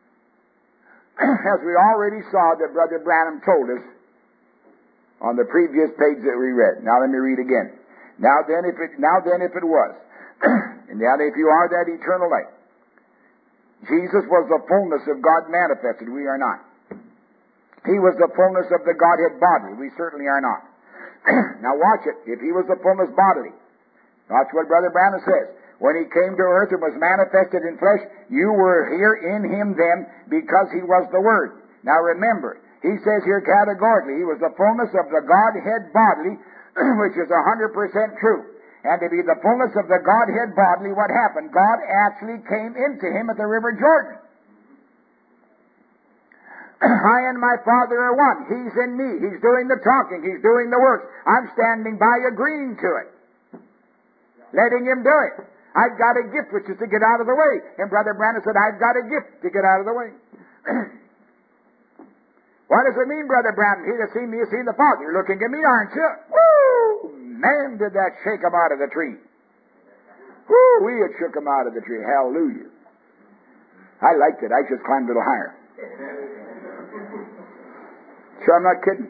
As we already saw that Brother Branham told us on the previous page that we read. Now let me read again. Now then if it, now then if it was, and now if you are that eternal life, Jesus was the fullness of God manifested. We are not. He was the fullness of the Godhead bodily. We certainly are not. Now watch it. If He was the fullness bodily, watch what Brother Branham says. When He came to earth and was manifested in flesh, you were here in Him then because He was the Word. Now remember, He says here categorically, He was the fullness of the Godhead bodily, which is one hundred percent true. And to be the fullness of the Godhead bodily, what happened? God actually came into Him at the River Jordan. I and my Father are one. He's in me. He's doing the talking. He's doing the works. I'm standing by agreeing to it. Letting Him do it. I've got a gift which is to get out of the way. And Brother Branham said, I've got a gift to get out of the way. What does it mean, Brother Branham? He that's seen me has seen the Father. You're looking at me, aren't you? Woo! Man, did that shake him out of the tree. Woo! We had shook him out of the tree. Hallelujah. I liked it. I just climbed a little higher. Sure, I'm not kidding.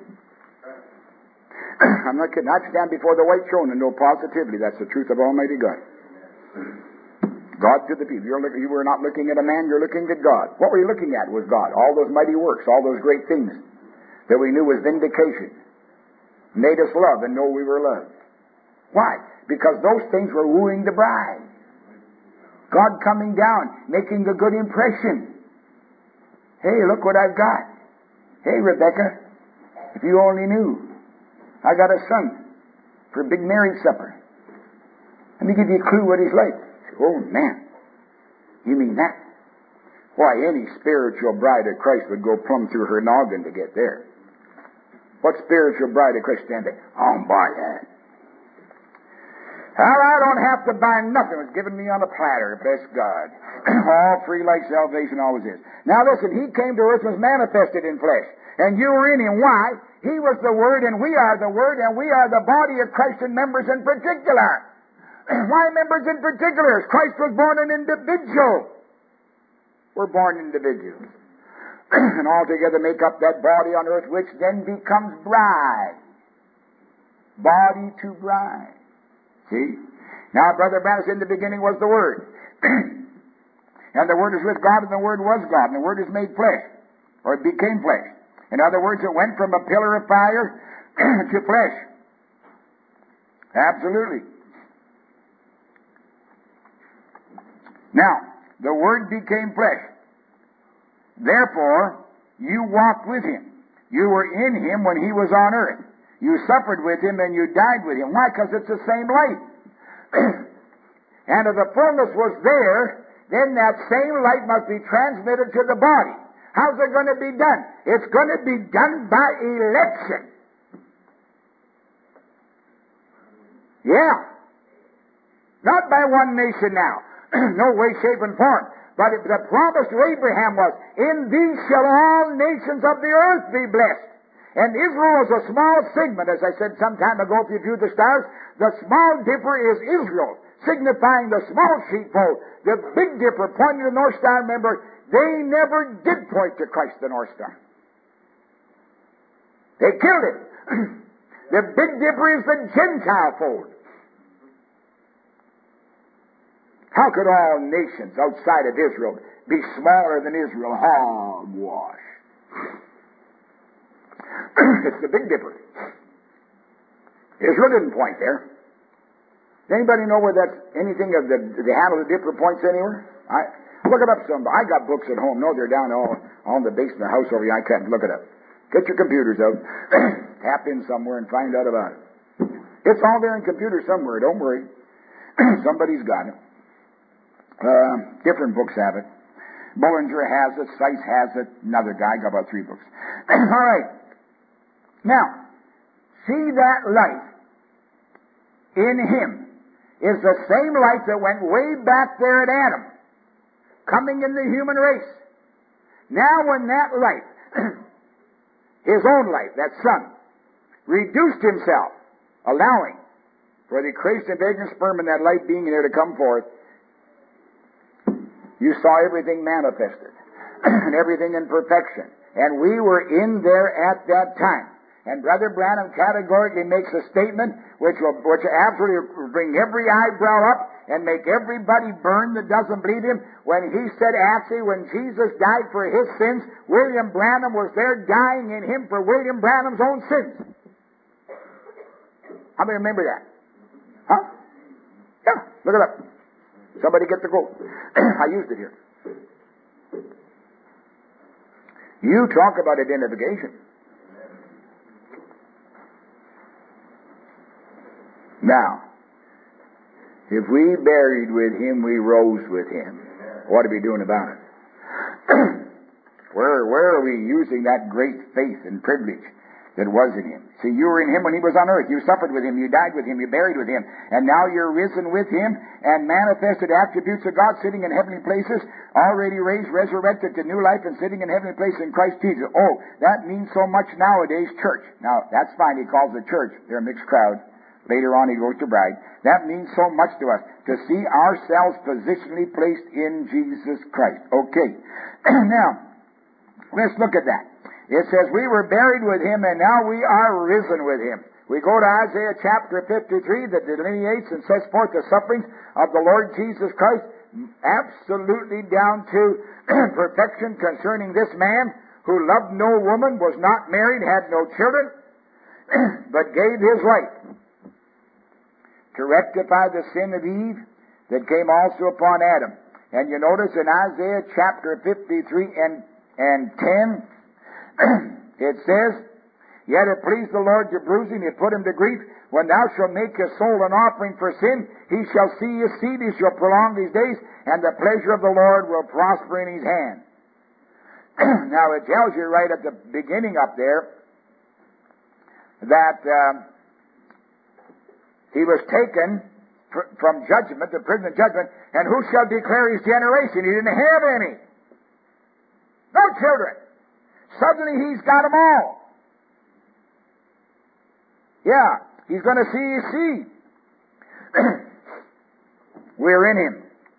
I'm not kidding. I'd stand before the white throne and know positively that's the truth of Almighty God. God to the people. You're look, you were not looking at a man, you're looking at God. What were you looking at was God. All those mighty works, all those great things that we knew was vindication. Made us love and know we were loved. Why? Because those things were wooing the bride. God coming down, making a good impression. Hey, look what I've got. Hey, Rebecca, if you only knew, I got a son for a big marriage supper. Let me give you a clue what he's like. Oh, man. You mean that? Why, any spiritual bride of Christ would go plumb through her noggin to get there. What spiritual bride of Christ stand there? I'll buy that. Well, I don't have to buy nothing. It was given me on a platter, bless God. All free like salvation always is. Now listen, He came to earth and was manifested in flesh. And you were in Him. Why? He was the Word and we are the Word and we are the body of Christ and members in particular. Why members in particular? Christ was born an individual. We're born individuals. And altogether make up that body on earth, which then becomes bride. Body to bride. See? Now, Brother Branham said in the beginning was the Word. And the Word is with God, and the Word was God, and the Word is made flesh, or it became flesh. In other words, it went from a pillar of fire to flesh. Absolutely. Now, the Word became flesh. Therefore, you walked with Him. You were in Him when He was on earth. You suffered with Him and you died with Him. Why? Because it's the same light. And if the fullness was there, then that same light must be transmitted to the body. How's it going to be done? It's going to be done by election. Yeah. Not by one nation now. No way, shape, and form. But it, the promise to Abraham was, in thee shall all nations of the earth be blessed. And Israel is a small segment, as I said some time ago, if you view the stars. The small dipper is Israel, signifying the small sheepfold. The big dipper, pointing to the North Star, remember, they never did point to Christ the North Star. They killed it. The big dipper is the Gentile fold. How could all nations outside of Israel be smaller than Israel? Hogwash. It's the Big Dipper. Israel didn't point there. Does anybody know where that's anything of the the handle of the dipper points anywhere? I look it up some. I got books at home. No, they're down all on the basement of the house over here. I can't look it up. Get your computers out. Tap in somewhere and find out about it. It's all there in computers somewhere. Don't worry. Somebody's got it. Uh, different books have it. Bollinger has it. Seiss has it. Another guy got about three books. All right. Now, see that light in Him is the same light that went way back there at Adam, coming in the human race. Now when that light, His own light, that Son, reduced Himself, allowing for the creation of egg and sperm and that light being there to come forth, you saw everything manifested, and everything in perfection. And we were in there at that time. And Brother Branham categorically makes a statement which will, which will absolutely bring every eyebrow up and make everybody burn that doesn't believe Him. When he said, actually, when Jesus died for His sins, William Branham was there dying in Him for William Branham's own sins. How many remember that? Huh? Yeah, look it up. Somebody get the quote. I used it here. You talk about identification. Now, if we buried with Him, we rose with Him. What are we doing about it? Where, where are we using that great faith and privilege that was in Him? See, you were in Him when He was on earth. You suffered with Him, you died with Him, you buried with Him, and now you're risen with Him and manifested attributes of God, sitting in heavenly places, already raised, resurrected to new life, and sitting in heavenly places in Christ Jesus. Oh, that means so much nowadays, church. Now, that's fine. He calls the church. They're a mixed crowd. Later on, He goes to bride. That means so much to us, to see ourselves positionally placed in Jesus Christ. Okay. Now, let's look at that. It says, we were buried with Him, and now we are risen with Him. We go to Isaiah chapter fifty-three that delineates and sets forth the sufferings of the Lord Jesus Christ, absolutely down to perfection concerning this man who loved no woman, was not married, had no children, but gave His life to rectify the sin of Eve that came also upon Adam. And you notice in Isaiah chapter fifty-three and, and ten, it says, yet it pleased the Lord to bruise him, he put him to grief. When thou shalt make his soul an offering for sin, he shall see his seed, he shall prolong his days, and the pleasure of the Lord will prosper in his hand. Now it tells you right at the beginning up there that um, he was taken fr- from judgment, the prison of judgment, and who shall declare his generation? He didn't have any. No children. Suddenly He's got them all. Yeah, He's going to see His seed. We're in Him.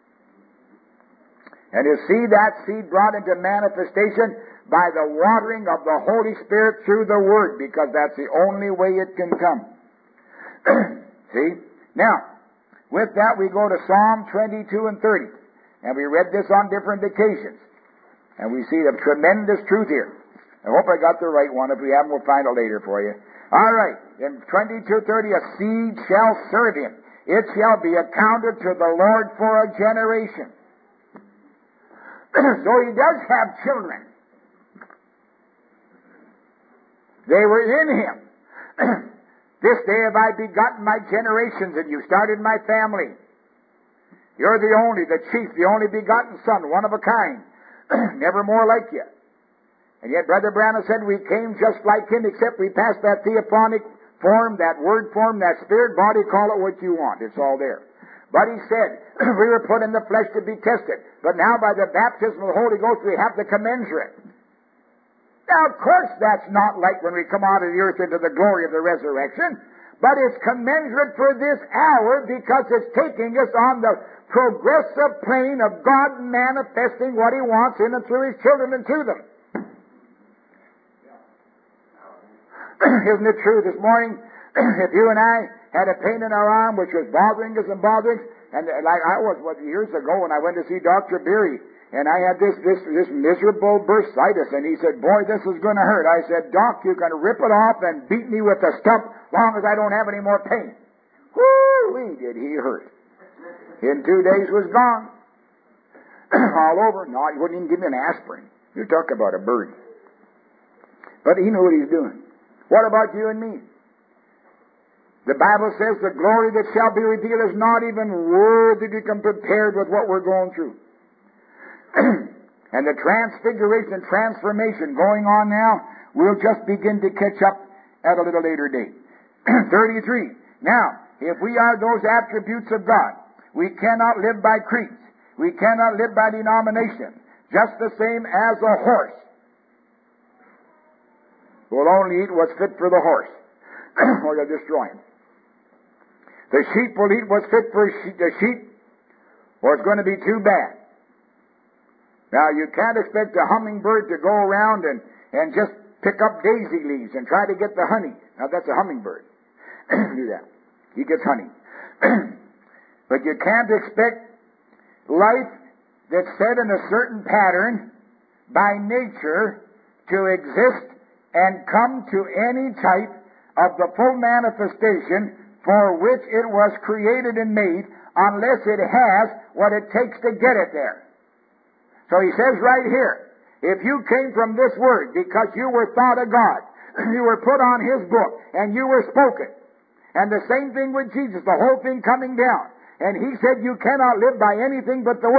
And His seed, that seed brought into manifestation by the watering of the Holy Spirit through the Word, because that's the only way it can come. See? Now, with that we go to Psalm twenty-two and thirty. And we read this on different occasions. And we see the tremendous truth here. I hope I got the right one. If we haven't, we'll find it later for you. All right. In twenty-two thirty, a seed shall serve him. It shall be accounted to the Lord for a generation. So He does have children. They were in Him. This day have I begotten my generations, and you started my family. You're the only, the chief, the only begotten son, one of a kind. Never more like you. And yet Brother Branham said we came just like Him, except we passed that theophonic form, that word form, that spirit body, call it what you want. It's all there. But He said, we were put in the flesh to be tested. But now by the baptism of the Holy Ghost we have the commensurate. Now, of course, that's not like when we come out of the earth into the glory of the resurrection, but it's commensurate for this hour because it's taking us on the progressive plane of God manifesting what He wants in and through His children and to them. Isn't it true this morning, if you and I had a pain in our arm which was bothering us and bothering us, and like I was what, years ago when I went to see Doctor Beery, and I had this, this, this miserable bursitis, and he said, boy, this is going to hurt. I said, Doc, you can rip it off and beat me with a stump long as I don't have any more pain. Whoo-wee, did he hurt. In two days was gone. All over. No, he wouldn't even give me an aspirin. You talk about a bird. But he knew what he's doing. What about you and me? The Bible says the glory that shall be revealed is not even worthy to come compared with what we're going through. And the transfiguration and transformation going on now will just begin to catch up at a little later date. thirty-three. Now, if we are those attributes of God, we cannot live by creeds. We cannot live by denomination. Just the same as a horse will only eat what's fit for the horse, or you'll destroy him. The sheep will eat what's fit for the sheep, or it's going to be too bad. Now, you can't expect a hummingbird to go around and, and just pick up daisy leaves and try to get the honey. Now, that's a hummingbird. Do that. He gets honey. But you can't expect life that's set in a certain pattern by nature to exist and come to any type of the full manifestation for which it was created and made unless it has what it takes to get it there. So he says right here, if you came from this Word because you were thought of God, you were put on His book, and you were spoken, and the same thing with Jesus, the whole thing coming down, and He said you cannot live by anything but the Word.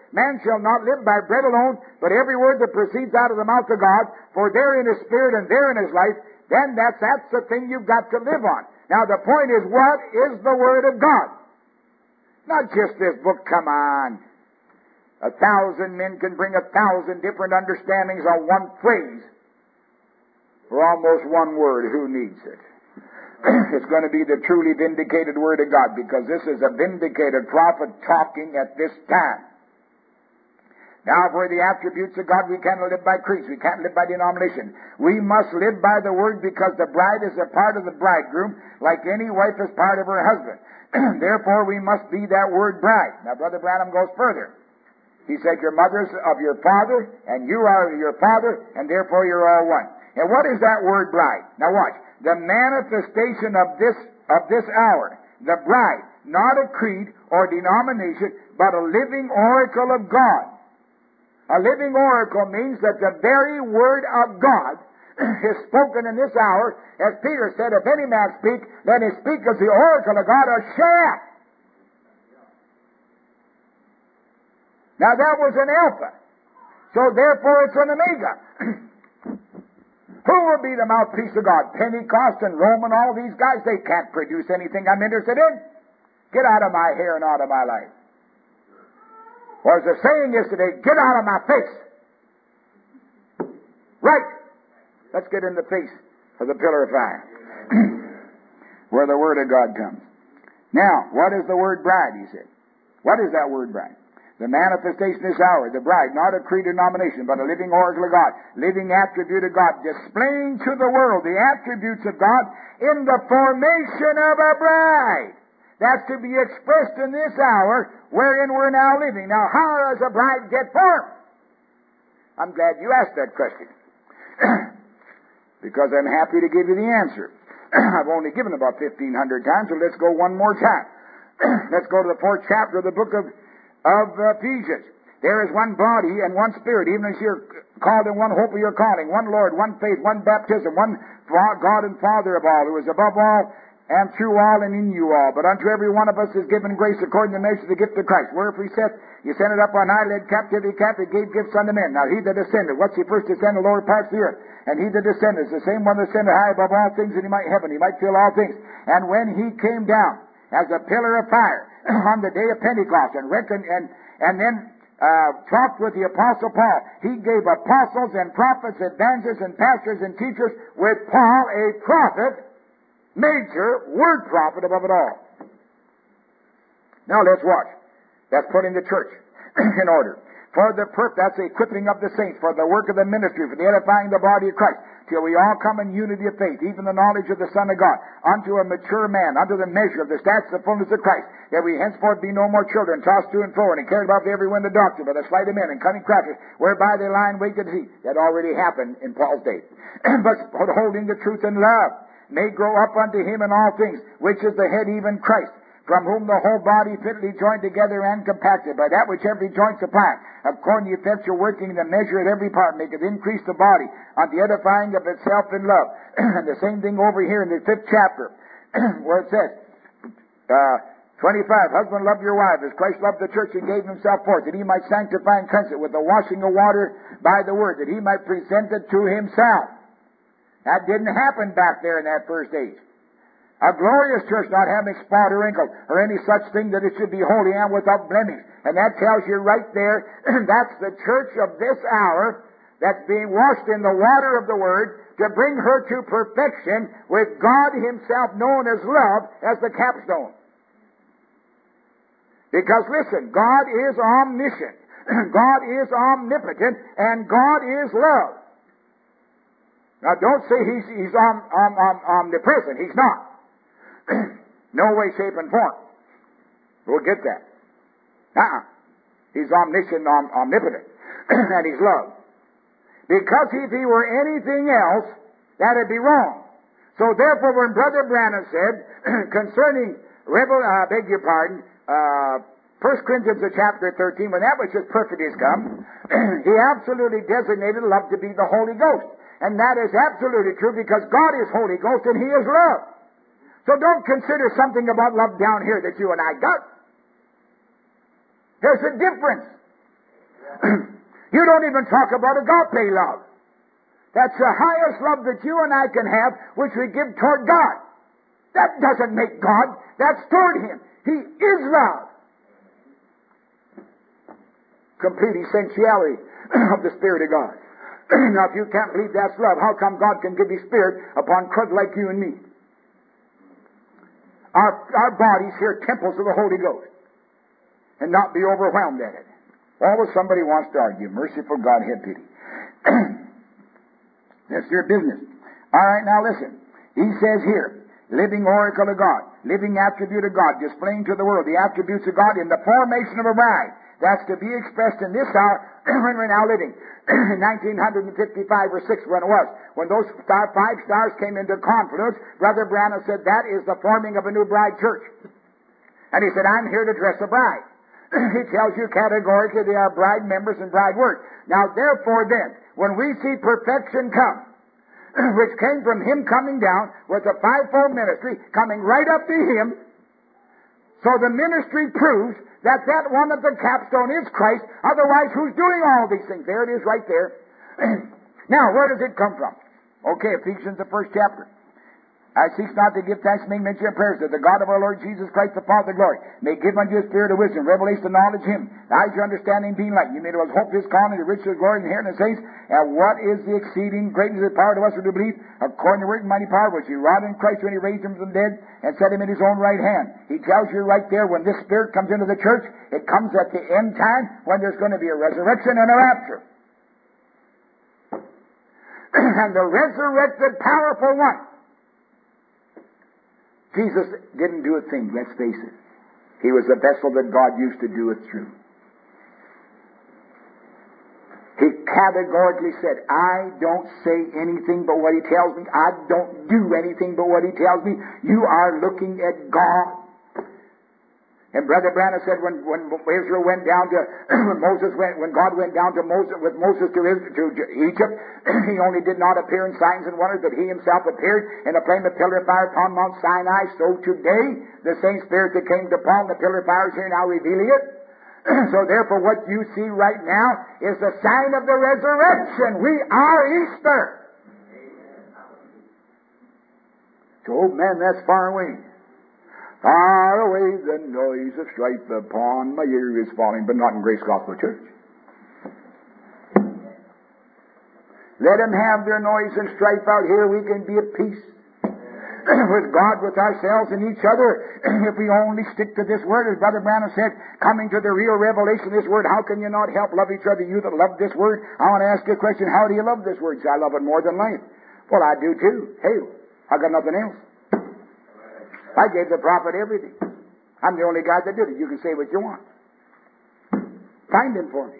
Man shall not live by bread alone, but every word that proceeds out of the mouth of God, for therein is spirit and therein is life, then that's, that's the thing you've got to live on. Now the point is, what is the Word of God? Not just this book, come on. A thousand men can bring a thousand different understandings on one phrase, or almost one word. Who needs it? It's going to be the truly vindicated Word of God, because this is a vindicated prophet talking at this time. Now, for the attributes of God, we can't live by creeds. We can't live by denomination. We must live by the Word, because the bride is a part of the bridegroom, like any wife is part of her husband. Therefore, we must be that Word bride. Now, Brother Branham goes further. He said, your mother's of your father, and you are your father, and therefore you're all one. And what is that word bride? Now watch. The manifestation of this, of this hour. The bride. Not a creed or denomination, but a living oracle of God. A living oracle means that the very Word of God is spoken in this hour. As Peter said, if any man speak, let him speak as the oracle of God, a shaft. Now that was an alpha. So therefore it's an omega. Who will be the mouthpiece of God? Pentecost and Rome and all these guys, they can't produce anything I'm interested in. Get out of my hair and out of my life. Or as the saying is today, get out of my face. Right. Let's get in the face of the pillar of fire. Where the Word of God comes. Now, what is the word bride, he said? What is that word bride? The manifestation this hour, the bride, not a creed or denomination, but a living oracle of God, living attribute of God, displaying to the world the attributes of God in the formation of a bride. That's to be expressed in this hour wherein we're now living. Now, how does a bride get formed? I'm glad you asked that question. Because I'm happy to give you the answer. I've only given about fifteen hundred times, so let's go one more time. Let's go to the fourth chapter of the book of, of Ephesians. There is one body and one spirit, even as you're called in one hope of your calling, one Lord, one faith, one baptism, one God and Father of all, who is above all, and through all and in you all. But unto every one of us is given grace according to the measure of the gift of Christ. Wherefore he saith, you sent it up on high, led captivity captive, gave gifts unto men. Now he that ascended, what's he first ascended? The lower parts of the earth. And he that descended is the same one that ascended high above all things, and he might heaven, he might fill all things. And when he came down as a pillar of fire on the day of Pentecost, and reckoned, and, and then uh, talked with the Apostle Paul, he gave apostles and prophets, evangelists and pastors and teachers, with Paul a prophet, major word prophet above it all. Now let's watch. That's putting the church in order. For the purpose, that's the equipping of the saints, for the work of the ministry, for the edifying of the body of Christ, till we all come in unity of faith, even the knowledge of the Son of God, unto a mature man, unto the measure of the stature of the fullness of Christ, that we henceforth be no more children, tossed to and fro, and carried about every wind of doctrine, by the sleight of men and cunning crafters, whereby they lie in wait to deceive. That already happened in Paul's day. But holding the truth in love, may grow up unto him in all things, which is the head, even Christ, from whom the whole body fitly joined together and compacted, by that which every joint supplies, according to the effectual working in the measure of every part, maketh increase the body unto the edifying of itself in love. And the same thing over here in the fifth chapter, where it says, uh, twenty-five, husband, love your wife, as Christ loved the church and gave himself for it, that he might sanctify and cleanse it with the washing of water by the word, that he might present it to himself. That didn't happen back there in that first age. A glorious church, not having spot or wrinkle or any such thing, that it should be holy and without blemish. And that tells you right there, that's the church of this hour that's being washed in the water of the Word to bring her to perfection, with God Himself known as love as the capstone. Because listen, God is omniscient, God is omnipotent, and God is love. Now don't say He's, he's om, om, om, omnipresent. He's not. No way, shape, and form. We'll get that. Uh-uh. He's omniscient, om, omnipotent, and He's love. Because if He were anything else, that'd be wrong. So therefore, when Brother Branham said concerning, rebel, uh, beg your pardon, uh, First Corinthians chapter thirteen, when that which is perfect is come, he absolutely designated love to be the Holy Ghost. And that is absolutely true, because God is Holy Ghost and He is love. So don't consider something about love down here that you and I got. There's a difference. You don't even talk about agape love. That's the highest love that you and I can have, which we give toward God. That doesn't make God. That's toward Him. He is love. Complete essentiality of the Spirit of God. Now, if you can't believe that's love, how come God can give His Spirit upon crud like you and me? Our, our bodies here are temples of the Holy Ghost. And not be overwhelmed at it. Always somebody wants to argue. Merciful God, have pity. That's their business. All right, now listen. He says here, living oracle of God, living attribute of God, displaying to the world the attributes of God in the formation of a bride. That's to be expressed in this hour when we're now living. In nineteen fifty-five or six when it was, when those star, five stars came into confluence, Brother Branham said that is the forming of a new bride church. And he said, I'm here to dress a bride. He tells you categorically they are bride members and bride work. Now therefore then, when we see perfection come, which came from Him coming down with the fivefold ministry coming right up to Him, so the ministry proves that that one of the capstone is Christ. Otherwise, who's doing all these things? There it is right there. Now, where does it come from? Okay, Ephesians, the first chapter. I cease not to give thanks and make mention of prayers that the God of our Lord Jesus Christ, the Father of glory, may give unto you a spirit of wisdom, revelation, and knowledge of Him. The eyes of your understanding being light. You may know His hope, His calling, the riches of glory, and the inheritance of saints. And what is the exceeding greatness of the power to us who do believe, according to the working mighty power which He wrought in Christ when He raised Him from the dead and set Him in His own right hand. He tells you right there, when this Spirit comes into the church, it comes at the end time when there's going to be a resurrection and a rapture. And the resurrected, powerful one. Jesus didn't do a thing, let's face it. He was a vessel that God used to do it through. He categorically said, I don't say anything but what He tells me. I don't do anything but what He tells me. You are looking at God. And Brother Branham said when, when Israel went down to, when Moses went, when God went down to Moses, with Moses to, to Egypt, He only did not appear in signs and wonders, but He Himself appeared in a flame of pillar of fire upon Mount Sinai. So today, the same Spirit that came to Paul in the pillar of fire is here now revealing it. So therefore what you see right now is the sign of the resurrection. We are Easter. So, oh man, that's far away. Far away the noise of strife upon my ear is falling, but not in Grace Gospel Church. Let them have their noise and strife out here. We can be at peace with God, with ourselves, and each other, if we only stick to this Word. As Brother Branham said, coming to the real revelation of this Word, how can you not help love each other, you that love this Word? I want to ask you a question. How do you love this Word? I love it more than life. Well, I do too. Hey, I got nothing else. I gave the prophet everything. I'm the only guy that did it. You can say what you want. Find him for me.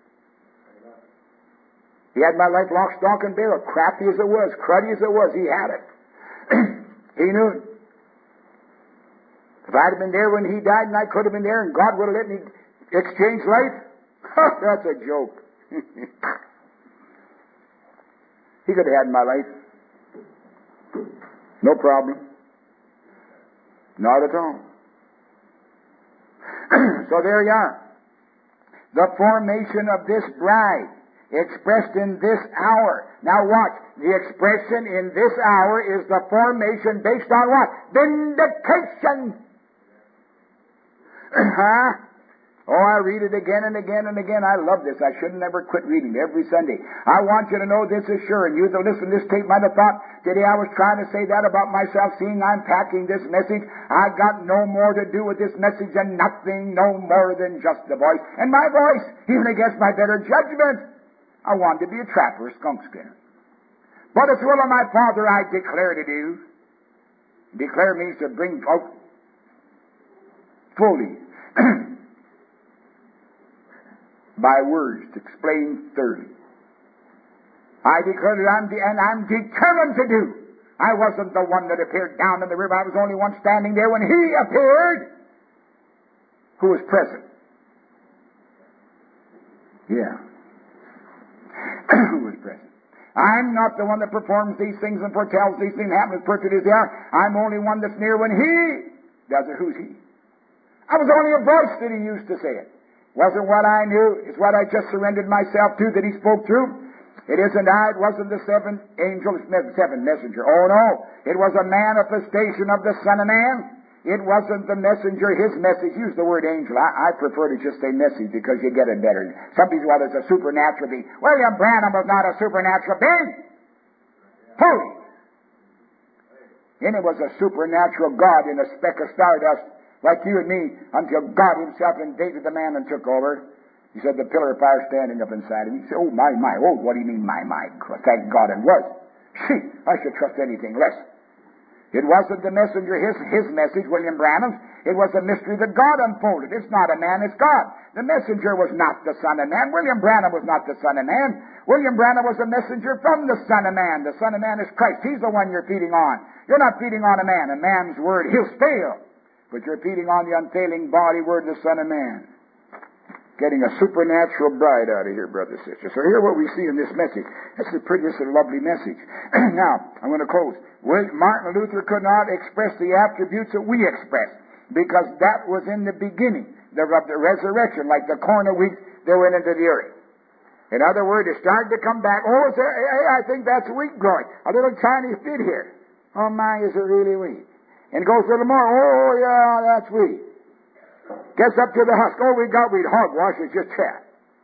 He had my life lock, stock, and barrel. Crappy as it was, cruddy as it was, he had it. He knew it. If I'd have been there when he died, and I could have been there, and God would have let me exchange life, that's a joke. He could have had my life. No problem. Not at all. So there you are. The formation of this bride expressed in this hour. Now watch. The expression in this hour is the formation based on what? Vindication. Huh? Oh, I read it again and again and again. I love this. I should never quit reading it every Sunday. I want you to know this is sure. And you that listen to this tape might have thought, today I was trying to say that about myself, seeing I'm packing this message. I got no more to do with this message than nothing, no more than just the voice. And my voice, even against my better judgment. I wanted to be a trapper, a skunk skinner. But it's will of my Father I declare to do. Declare means to bring out fully. By words, to explain thoroughly. I declare that I'm de- and I'm determined to do. I wasn't the one that appeared down in the river. I was the only one standing there when He appeared, who was present. Yeah. Who was present. I'm not the one that performs these things and foretells these things happen as perfect as they are. I'm only one that's near when He does it. Who's He? I was only a voice that He used to say it. Wasn't what I knew. It's what I just surrendered myself to that He spoke through. It isn't I. It wasn't the seven angels, seven messenger. Oh no. It was a manifestation of the Son of Man. It wasn't the messenger, His message. Use the word angel. I, I prefer to just say message because you get it better. Some people, well, it's a supernatural being. William Branham was not a supernatural being. Holy. And it was a supernatural God in a speck of stardust, like you and me, until God Himself invaded the man and took over. He said the pillar of fire standing up inside him. He said, oh, my, my, oh, what do you mean, my, my? Thank God it was. Gee, I should trust anything less. It wasn't the messenger, his, his message, William Branham's. It was a mystery that God unfolded. It's not a man, it's God. The messenger was not the Son of Man. William Branham was not the Son of Man. William Branham was a messenger from the Son of Man. The Son of Man is Christ. He's the one you're feeding on. You're not feeding on a man. A man's word, he'll fail. But you're feeding on the unfailing body word of the Son of Man. Getting a supernatural bride out of here, brothers and sisters. So here's what we see in this message. This is a pretty, this is a lovely message. Now, I'm going to close. Martin Luther could not express the attributes that we express because that was in the beginning the, of the resurrection, like the corn of wheat that went into the earth. In other words, it started to come back. Oh, is there, hey, I think that's wheat growing. A little tiny bit here. Oh, my, is it really wheat? And goes a little more. Oh, yeah, that's wheat. Gets up to the husk. Oh, we got wheat. Hogwash is just chaff.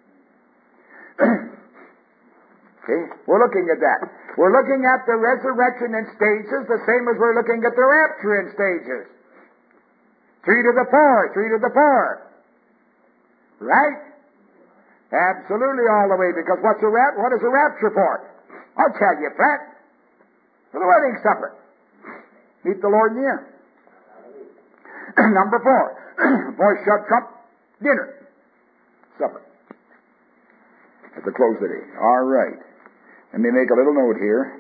See? We're looking at that. We're looking at the resurrection in stages, the same as we're looking at the rapture in stages. Three to the four, three to the four. Right? Absolutely all the way, because what's a rap? What is a rapture for? I'll tell you, Pat. For the wedding supper. Meet the Lord in the air. Number four. Voice shut trump, dinner, supper. At the close of the day. All right. Let me make a little note here.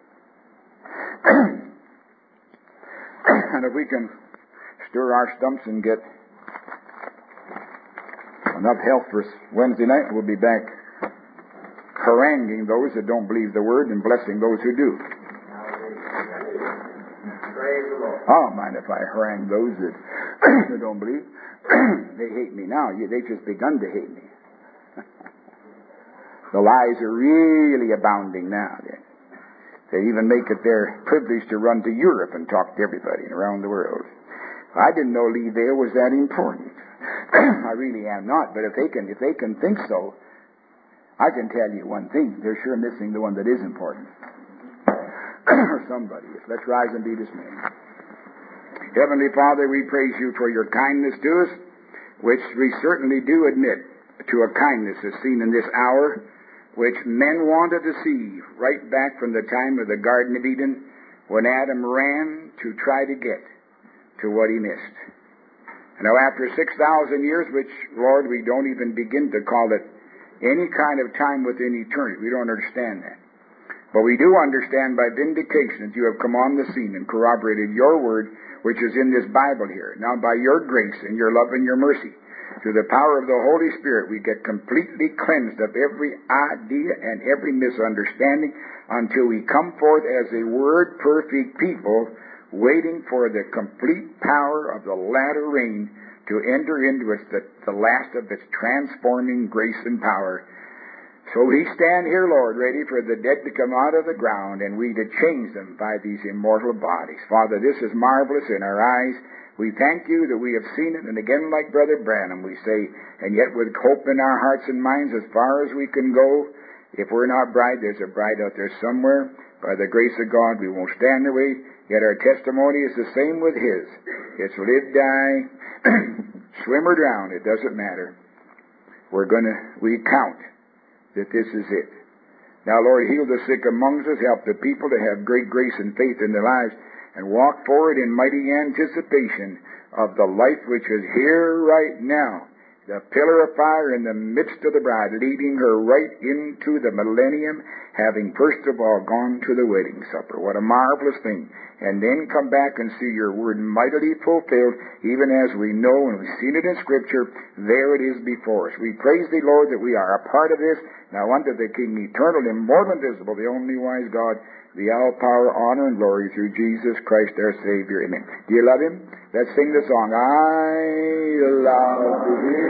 And if we can stir our stumps and get enough health for Wednesday night, we'll be back haranguing those that don't believe the word and blessing those who do. I don't mind if I harangue those that, that don't believe. They hate me now. They've just begun to hate me. The lies are really abounding now. They even make it their privilege to run to Europe and talk to everybody around the world. I didn't know Lee Vale was that important. I really am not. But if they can, if they can think so, I can tell you one thing. They're sure missing the one that is important. Or somebody. Let's rise and be dismayed. Heavenly Father, we praise you for your kindness to us, which we certainly do admit to a kindness as seen in this hour, which men wanted to see right back from the time of the Garden of Eden when Adam ran to try to get to what he missed. And now after six thousand years, which, Lord, we don't even begin to call it any kind of time within eternity. We don't understand that. But we do understand by vindication that you have come on the scene and corroborated your word, which is in this Bible here. Now by your grace and your love and your mercy, through the power of the Holy Spirit, we get completely cleansed of every idea and every misunderstanding until we come forth as a word-perfect people, waiting for the complete power of the latter rain to enter into its, the, the last of its transforming grace and power. So we stand here, Lord, ready for the dead to come out of the ground and we to change them by these immortal bodies. Father, this is marvelous in our eyes. We thank you that we have seen it. And again, like Brother Branham, we say, and yet with hope in our hearts and minds as far as we can go, if we're not bride, there's a bride out there somewhere. By the grace of God, we won't stand the way. Yet our testimony is the same with his. It's live, die, swim or drown. It doesn't matter. We're going to, we count that this is it. Now, Lord, heal the sick amongst us. Help the people to have great grace and faith in their lives and walk forward in mighty anticipation of the life which is here right now. The pillar of fire in the midst of the bride, leading her right into the millennium, having first of all gone to the wedding supper. What a marvelous thing. And then come back and see your word mightily fulfilled, even as we know and we've seen it in Scripture. There it is before us. We praise thee, Lord, that we are a part of this. Now unto the King, eternal, immortal, invisible, the only wise God, the all power, honor, and glory through Jesus Christ our Savior. Amen. Do you love him? Let's sing the song. I love him.